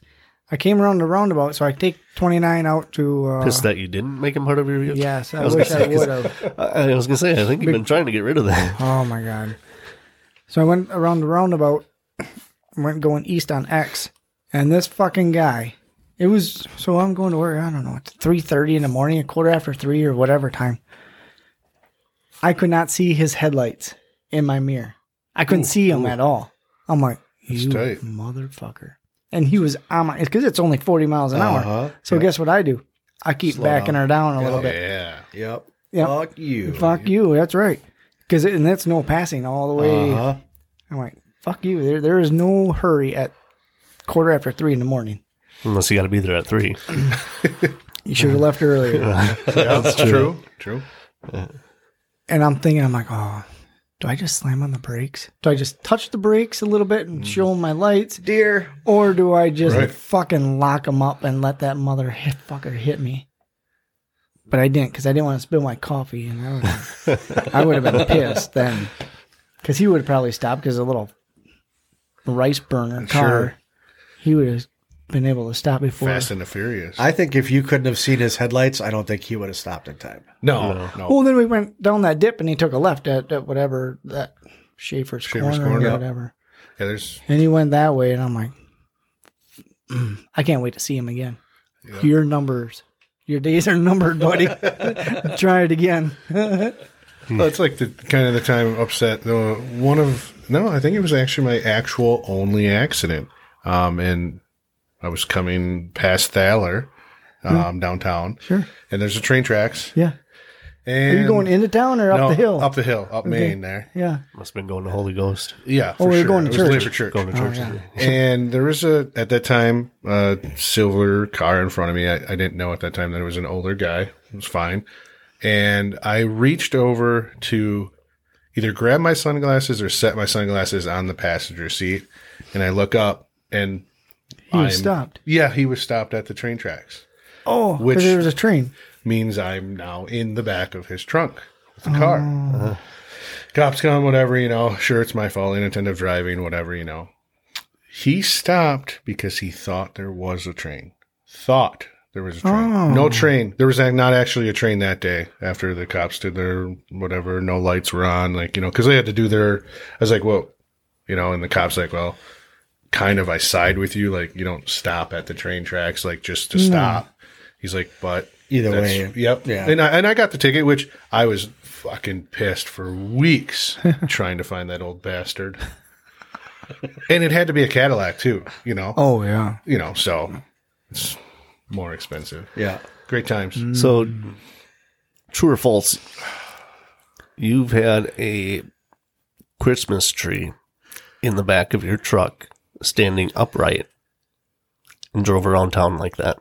I came around the roundabout, so I take twenty-nine out to. Uh, Pissed that you didn't make him part of your. Yes, I, I was wish gonna I say, would have. I, I was gonna say, I think you've been trying to get rid of that. Oh my god! So I went around the roundabout, went going east on X, and this fucking guy. It was so I'm going to work. I don't know, it's three thirty in the morning, a quarter after three or whatever time. I could not see his headlights in my mirror. I couldn't Ooh, see him ooh. at all. I'm like, That's you tight. motherfucker. And he was on my, because it's only forty miles an hour. Uh-huh. So guess what I do? I keep Slow backing down. her down a little bit. Yeah. Yep. Yep. Fuck you. Fuck you. That's right. Because and that's no passing all the way. Uh-huh. I'm like, fuck you. There, there is no hurry at quarter after three in the morning. Unless you got to be there at three. You should have left earlier. Yeah, that's true. True. And I'm thinking, I'm like, oh, do I just slam on the brakes? Do I just touch the brakes a little bit and show 'em my lights? Dear. Or do I just Right. fucking lock them up and let that mother hit, fucker hit me? But I didn't, because I didn't want to spill my coffee. And I, was, I would have been pissed then. Because he would have probably stopped, because a little rice burner car, Sure. he would have been able to stop before. Fast and the Furious. I think if you couldn't have seen his headlights, I don't think he would have stopped in time. no, No. no. Well, then we went down that dip and he took a left at, at whatever, that Schaefer's, Schaefer's corner, Corner. or Yeah. whatever. Yeah, there's And he went that way, and I'm like, mm, I can't wait to see him again. Yeah. Your numbers, your days are numbered, buddy. Try it again. Well, it's like the kind of the time I'm upset. Uh, one of no, I think it was actually my actual only accident. Um, and I was coming past Thaler, um, downtown, Sure. and there's a train tracks. Yeah. And Are you going into town or up no, the hill? Up the hill, up Maine there. Yeah. Must have been going to Holy Ghost. Yeah, Oh, for we were sure. going to It was late church. for church. Going to Oh, church. yeah. And there was a at that time a silver car in front of me. I, I didn't know at that time that it was an older guy. It was fine. And I reached over to either grab my sunglasses or set my sunglasses on the passenger seat. And I look up and He was I'm- stopped. Yeah, he was stopped at the train tracks. Oh, Which- because there was a train. Means I'm now in the back of his trunk with the car. Uh, cops come, whatever, you know. Sure, it's my fault. Inattentive driving, whatever, you know. He stopped because he thought there was a train. Thought there was a train. Oh. No train. There was ac- not actually a train that day after the cops did their whatever. No lights were on, like, you know, because they had to do their. I was like, whoa, you know, and the cops like, well, kind of, I side with you. Like, you don't stop at the train tracks, like, just to stop. He's like, but Either that's- way. Yep. Yeah. And I, and I got the ticket, which I was fucking pissed for weeks trying to find that old bastard. And it had to be a Cadillac too, you know. Oh, yeah. You know, so it's more expensive. Yeah. Great times. So, true or false, you've had a Christmas tree in the back of your truck standing upright and drove around town like that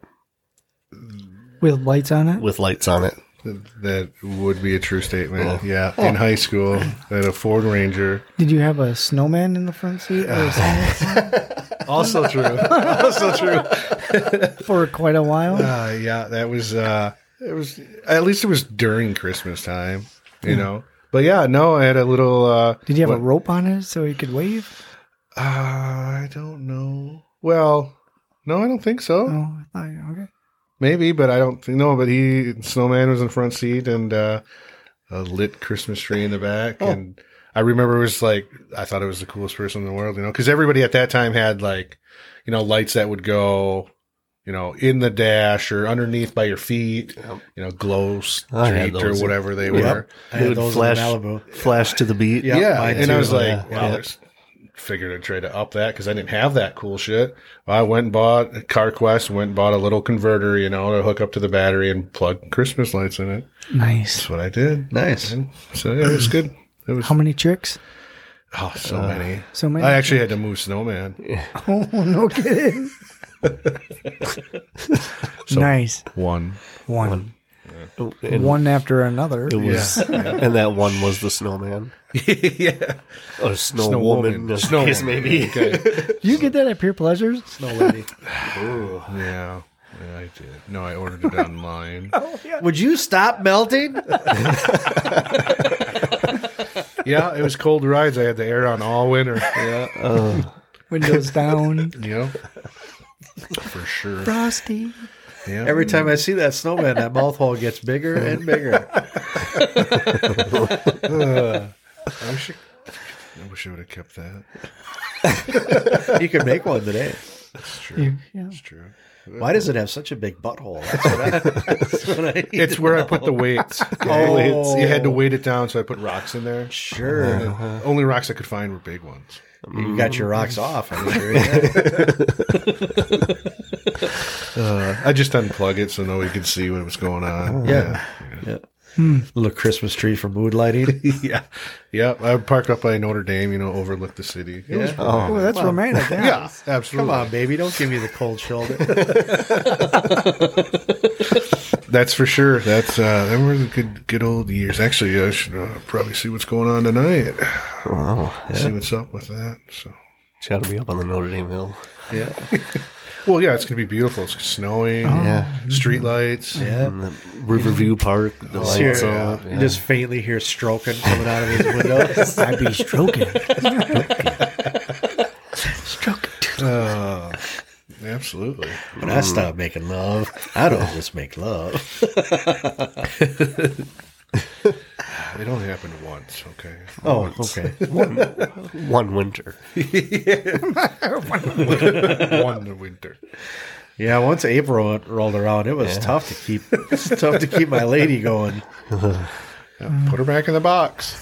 With lights on it? with lights on it. That would be a true statement. Yeah. In high school, I had a Ford Ranger. Did you have a snowman in the front seat? Or a snowman Also true. Also true. for quite a while? Uh, yeah, that was, uh, it was, at least it was during Christmas time, you know. But yeah, no, I had a little, uh, Did you have what- a rope on it so you could wave? Uh, I don't know. Well, no, I don't think so. Oh, I thought, okay. Maybe, but I don't think no. But he Snowman was in the front seat and uh, a lit Christmas tree in the back, Oh. and I remember it was like I thought it was the coolest person in the world, you know, because everybody at that time had like, you know, lights that would go, you know, in the dash or underneath by your feet, you know, glow I had streaked or those. whatever they Yep. were. I It had would those flash, in Malibu. flash to the beat. Yeah. Yeah, mine and I too. was like, Yeah, wow, yeah. there's figured I'd try to up that because I didn't have that cool shit. Well, I went and bought CarQuest, went and bought a little converter, you know, to hook up to the battery and plug Christmas lights in it. Nice. That's what I did. Nice. And so yeah, it was good. It was How many tricks? oh so many. So many. I actually had to move Snowman. Oh, no kidding. Nice. One. One. And One after another. it was, and that one was the snowman. Yeah. Or snow, Snow woman. woman. in Snow case woman. maybe. Okay. Do you get that at Pure Pleasures? Snow lady. Yeah. Yeah, I did. No, I ordered it online. Would you stop melting? Yeah, it was cold rides. I had the air on all winter. Yeah. Windows down. You know? For sure. Frosty. Yeah. Every time I see that snowman, that mouth hole gets bigger and bigger. Uh, I wish I, I wish I would have kept that. You can make one today. That's true. You- yeah. That's true. Why does it have such a big butthole? That's what I, that's what I need It's to where I know. put the weights. Oh. Weights. You had to weight it down, so I put rocks in there. Sure. And only rocks I could find were big ones. You got your rocks off. I'm sure. Yeah. Uh, I just unplug it so nobody could see what was going on. Yeah. yeah. Little Christmas tree for mood lighting. yeah, yeah. I would park up by Notre Dame, you know, overlook the city. It was Yeah. Oh, that's Come on. romantic. Yeah. Yeah, absolutely. Come on, baby. Don't give me the cold shoulder. That's for sure. That's uh, them were the good, good old years. Actually, I should uh, probably see what's going on tonight. Wow. See what's up with that. So, It's got to be up on the Notre Dame Hill. Yeah. well, yeah, it's gonna be beautiful. It's snowing. Yeah. Street lights. Yeah. And the Riverview Park, the See, lights uh, up. You Yeah. just faintly hear stroking coming out of his window. I'd be stroking. Stroking. Uh, absolutely. When I stop making love, I don't just make love. It only happened once. Okay. Oh, okay. One winter. One winter. Yeah, once April rolled around, it was tough to keep. It's tough to keep my lady going. Yeah, put her back in the box.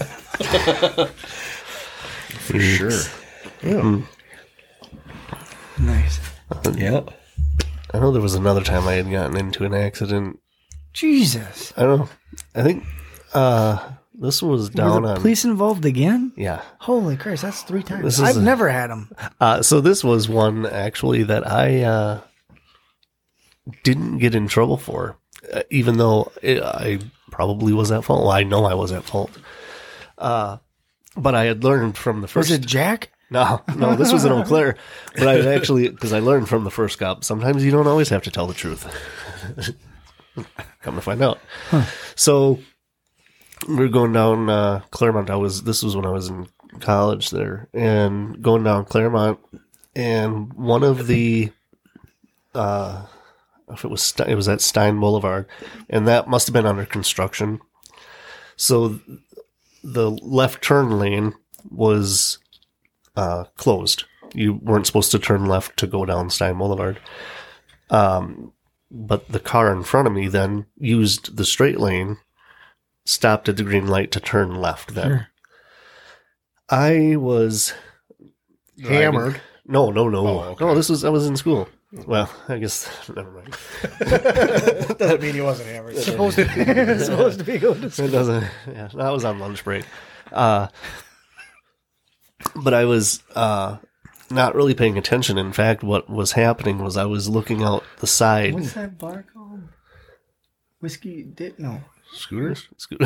For sure. Yeah. Nice. Yeah. I know there was another time I had gotten into an accident. Jesus. I don't know. I think uh, this was Were down the on. police involved again? Yeah. Holy Christ, that's three times. This is I've a- never had them. Uh, so this was one actually that I uh, didn't get in trouble for, uh, even though it, I probably was at fault. Well, I know I was at fault. Uh, but I had learned from the first. Was it Jack? No, no, this was in Eau Claire. But I had actually, because I learned from the first cop, sometimes you don't always have to tell the truth. Come to find out. So we were going down uh, Claremont. I was. This was when I was in college there, and going down Claremont, and one of the, uh, if it was Ste- it was at Stein Boulevard, and that must have been under construction. So the left turn lane was uh, closed. You weren't supposed to turn left to go down Stein Boulevard. Um, but the car in front of me then used the straight lane, stopped at the green light to turn left then. Sure. I was driving- Hammered. No, no, no. Oh, okay. No, this was, I was in school. Well, I guess, never mind. Doesn't mean he wasn't hammered. Supposed to be, supposed to be going to school. It doesn't, yeah, that was on lunch break. Uh, but I was, uh, not really paying attention. In fact, what was happening was I was looking out the side. What's that bar called? Whiskey did no. Scooters?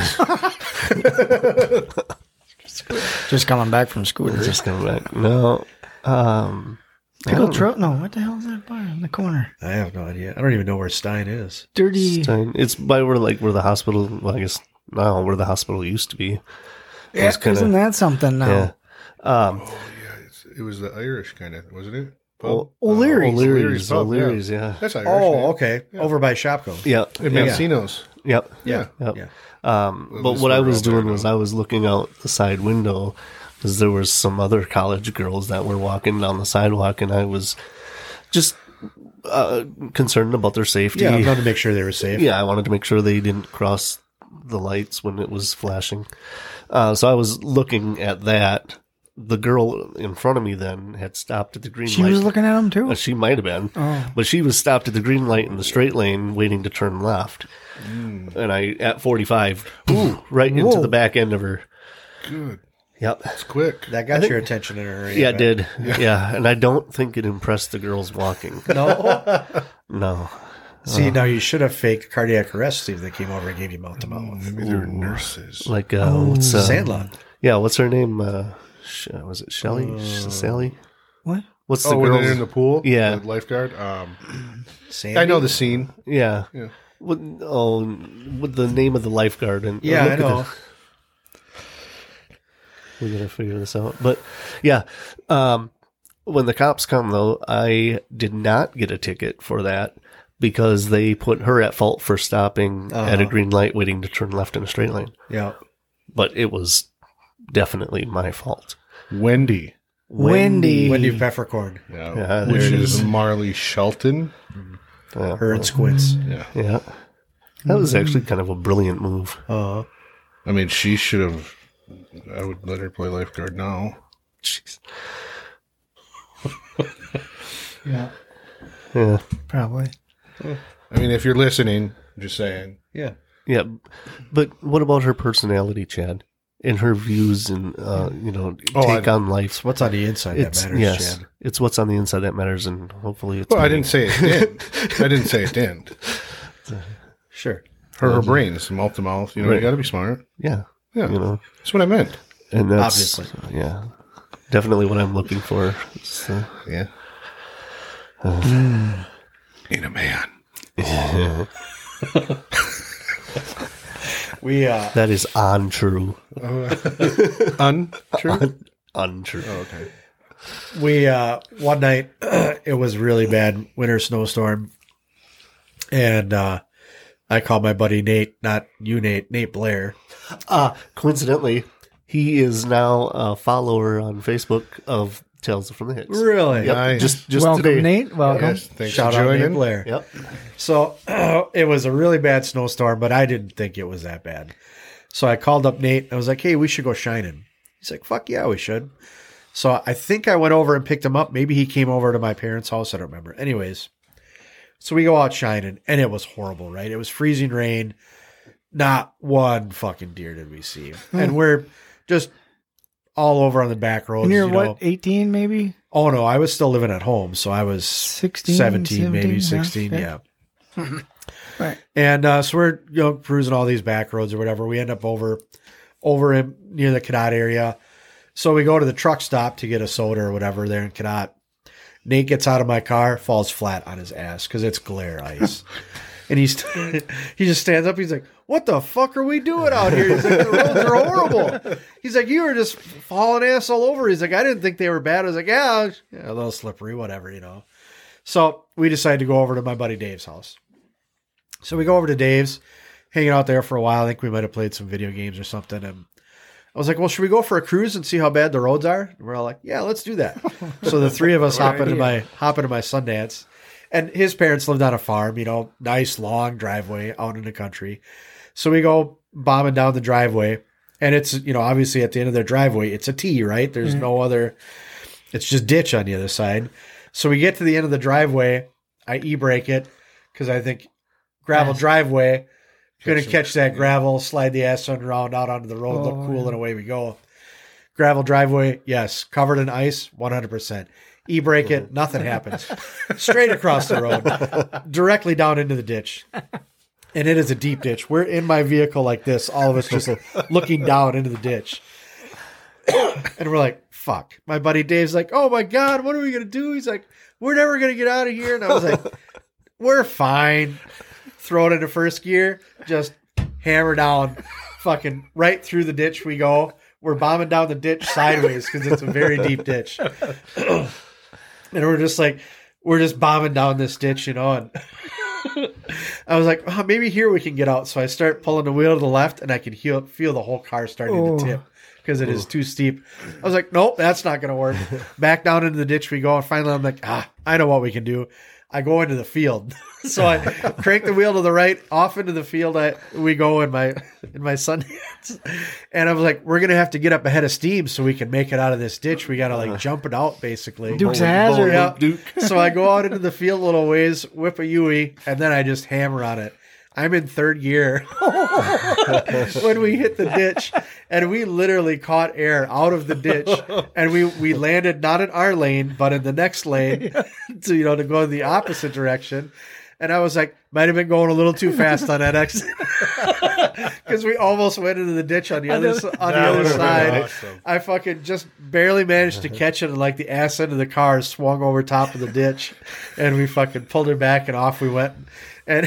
Just coming back from school. Just coming back. No. Um, I Pickle don't- Tro- No, what the hell is that bar in the corner? I have no idea. I don't even know where Stein is. Dirty. Stein- It's by where like where the hospital. Well, I guess no, where the hospital used to be. Yeah, was kinda- isn't that something now? Yeah. Um, Oh, yeah. It's, it was the Irish kind of, wasn't it? O- O'Leary's. O'Leary's. pub, O'Leary's. Yeah. That's Irish. Oh, yeah. okay. Over by Shopko. Yeah. It Yeah. Mancino's. Yep. Yeah. Yep. Yeah. Um, At but least what I they're was out there doing was now. I was looking out the side window because there was some other college girls that were walking down the sidewalk, and I was just uh, concerned about their safety. Yeah, I wanted to make sure they were safe. Yeah, I wanted to make sure they didn't cross the lights when it was flashing. Uh, so I was looking at that. The girl in front of me then had stopped at the green She light. was looking at him too. Uh, she might have been, Oh. but she was stopped at the green light in the straight lane, waiting to turn left. And I, at forty-five, boom, right into Whoa. the back end of her. Good. Yep. It's quick. That got your attention in a hurry. Yeah, I it bet. did. Yeah, and I don't think it impressed the girls walking. No. No. See, now you should have faked cardiac arrest. See if they came over and gave you mouth to mouth. Maybe they're nurses. Like, uh, what's uh, Sandlot. Yeah, what's her name? Uh, Sh- was it Shelly? Sh- Sally? What? What's the Oh, when girl's? they're in the pool? Yeah. The lifeguard? Um, Sandy? I know the scene. yeah. Yeah. What, oh, with the name of the lifeguard and Yeah, look I at know. the- we gotta figure this out. But yeah, um, when the cops come, though, I did not get a ticket for that because they put her at fault for stopping Uh-huh. at a green light waiting to turn left in a straight line. Yeah. But it was definitely my fault. Wendy. Wendy. Wendy Peppercorn. Yeah. Yeah, which there it is is. Marley Shelton. Yeah. Her and Squints. Yeah. Yeah. That was actually kind of a brilliant move. Uh, I mean, she should have. I would let her play lifeguard now. Jeez. Yeah, Yeah. probably. I mean, if you're listening, I'm just saying. yeah. Yeah. But what about her personality, Chad? And her views and, uh, you know, Oh, take I- on life. What's on the inside It's, that matters, yes. Chad? It's what's on the inside that matters, and hopefully it's. Well, I me. didn't say it didn't. I didn't say it didn't. Sure. Her, her brain is mouth to mouth. You know, Right. you got to be smart. Yeah. Yeah. You know, That's what I meant. and that's. Obviously. Yeah. Definitely what I'm looking for. It's, uh, Yeah. In a man. We, uh, that is untrue. Untrue? Untrue. Oh, okay. we, uh, one night, it was really bad winter snowstorm. And, uh, I called my buddy Nate, not you, Nate, Nate Blair. Uh, coincidentally, he is now a follower on Facebook of Tales from the Hicks. Really? Yep. Nice. Just, just Welcome, today. Nate. Welcome. Yes, thanks Shout for out Nate joining. Blair. Yep. So it was a really bad snowstorm, but I didn't think it was that bad. So I called up Nate. I was like, hey, we should go shining. He's like, fuck yeah, we should. So I think I went over and picked him up. Maybe he came over to my parents' house. I don't remember. Anyways, so we go out shining, and it was horrible, right? It was freezing rain. Not one fucking deer did we see. And we're just all over on the back roads. And you're you what, know. eighteen maybe? Oh, no, I was still living at home. So I was sixteen, seventeen, maybe seventeen, sixteen. yeah. Yeah. Right. And uh, so we're you know cruising all these back roads or whatever. We end up over over in, near the Cadott area. So we go to the truck stop to get a soda or whatever there in Cadott. Nate gets out of my car, falls flat on his ass because it's glare ice. And he's he just stands up. He's like, what the fuck are we doing out here? He's like, the roads are horrible. He's like, you were just falling ass all over. He's like, I didn't think they were bad. I was like, yeah, yeah, a little slippery, whatever, you know. So we decided to go over to my buddy Dave's house. So we go over to Dave's, hanging out there for a while. I think we might have played some video games or something. And I was like, well, should we go for a cruise and see how bad the roads are? And we're all like, yeah, let's do that. So the three of us hop into my hop into my Sundance. And his parents lived on a farm, you know, nice long driveway out in the country. So we go bombing down the driveway. And it's, you know, obviously at the end of their driveway, it's a T, right? There's mm-hmm. no other, it's just ditch on the other side. So we get to the end of the driveway. I e-brake it because I think gravel driveway, going to catch that gravel, slide the ass around out onto the road, oh, look cool, yeah. and away we go. Gravel driveway, yes. Covered in ice, one hundred percent. E-brake it, nothing happens. Straight across the road, directly down into the ditch. And it is a deep ditch. We're in my vehicle like this, all of us just looking down into the ditch. And we're like, fuck. My buddy Dave's like, oh my God, what are we going to do? He's like, we're never going to get out of here. And I was like, we're fine. Throw it into first gear, just hammer down, fucking right through the ditch we go. We're bombing down the ditch sideways because it's a very deep ditch. And we're just like, we're just bombing down this ditch, you know. And I was like, oh, maybe here we can get out. So I start pulling the wheel to the left, and I can feel, feel the whole car starting oh. to tip because it is too steep. I was like, nope, that's not going to work. Back down into the ditch we go. And finally, I'm like, ah, I know what we can do. I go into the field. So I crank the wheel to the right, off into the field. I we go in my in my Sundance, and I was like, we're gonna have to get up ahead of steam so we can make it out of this ditch. We gotta like jump it out basically. Duke's Hazard. Yeah. Duke. So I go out into the field a little ways, whip a Yui, and then I just hammer on it. I'm in third gear when we hit the ditch, and we literally caught air out of the ditch, and we, we landed not in our lane, but in the next lane to, you know, to go in the opposite direction. And I was like, might have been going a little too fast on that exit because we almost went into the ditch on the other, on the other side. Awesome. I fucking just barely managed to catch it, and like the ass end of the car swung over top of the ditch, and we fucking pulled her back, and off we went. And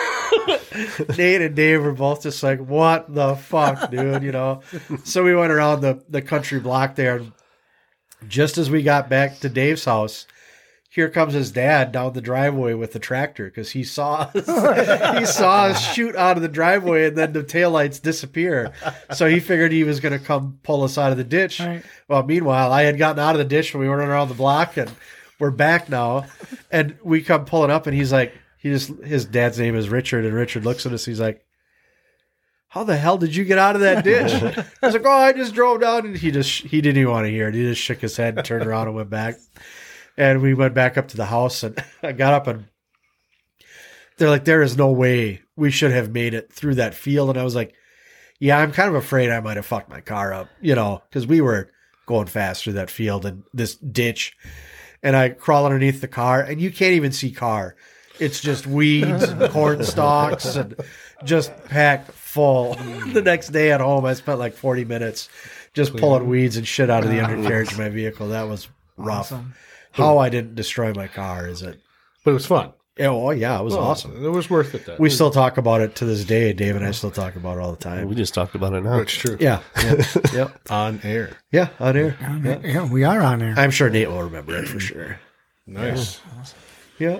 Nate and Dave were both just like, what the fuck, dude, you know? So we went around the, the country block there, and Just as we got back to Dave's house, here comes his dad down the driveway with the tractor because he saw us, he saw us shoot out of the driveway and then the taillights disappear. So he figured he was going to come pull us out of the ditch. Right. Well, meanwhile, I had gotten out of the ditch when we were running around the block, and we're back now. And we come pulling up, and he's like, he just his dad's name is Richard, and Richard looks at us. He's like, "How the hell did you get out of that ditch?" I was like, "Oh, I just drove down," and he just he didn't even want to hear it. He just shook his head and turned around and went back. And we went back up to the house, and I got up, and they're like, "There is no way we should have made it through that field." And I was like, "Yeah, I'm kind of afraid I might have fucked my car up, you know, because we were going fast through that field and this ditch." And I crawl underneath the car, and you can't even see car. It's just weeds and corn stalks and just packed full. The next day at home, I spent like forty minutes just pulling weeds and shit out of the undercarriage of my vehicle. That was rough. Awesome. How I didn't destroy my car is it? But it was fun. Oh, yeah, it was Well, awesome. It was worth it, then. We still talk about it to this day. Dave and I still talk about it all the time. We just talked about it now. That's true. Yeah. Yeah. Yeah. On air. Yeah. On air. Yeah, yeah, we are on there. I'm sure Nate will remember it for sure. Nice. Yeah.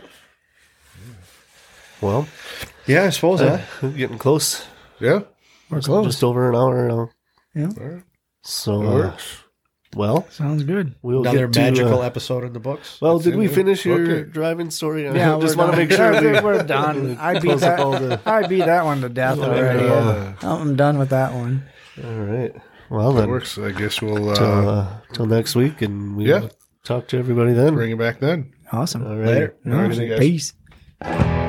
Well, Yeah, I suppose uh, huh? getting close. Yeah. We're close. Just over an hour now. Yeah, All right. So, That uh, works. well, sounds good. we'll Another get to, magical uh, episode in the books. well, That's did it, we yeah. finish your Okay. driving story? Yeah, I just we're want to done. make sure I we, think we're done. I beat close up all that. the- I beat that one to death already. Yeah. I'm done with that one. All right. Well, That then, works. I guess we'll till, uh, uh, till next week, and we'll Yeah. talk to everybody then. bring it back then. Awesome. All right. Later. All right, see you guys. Peace.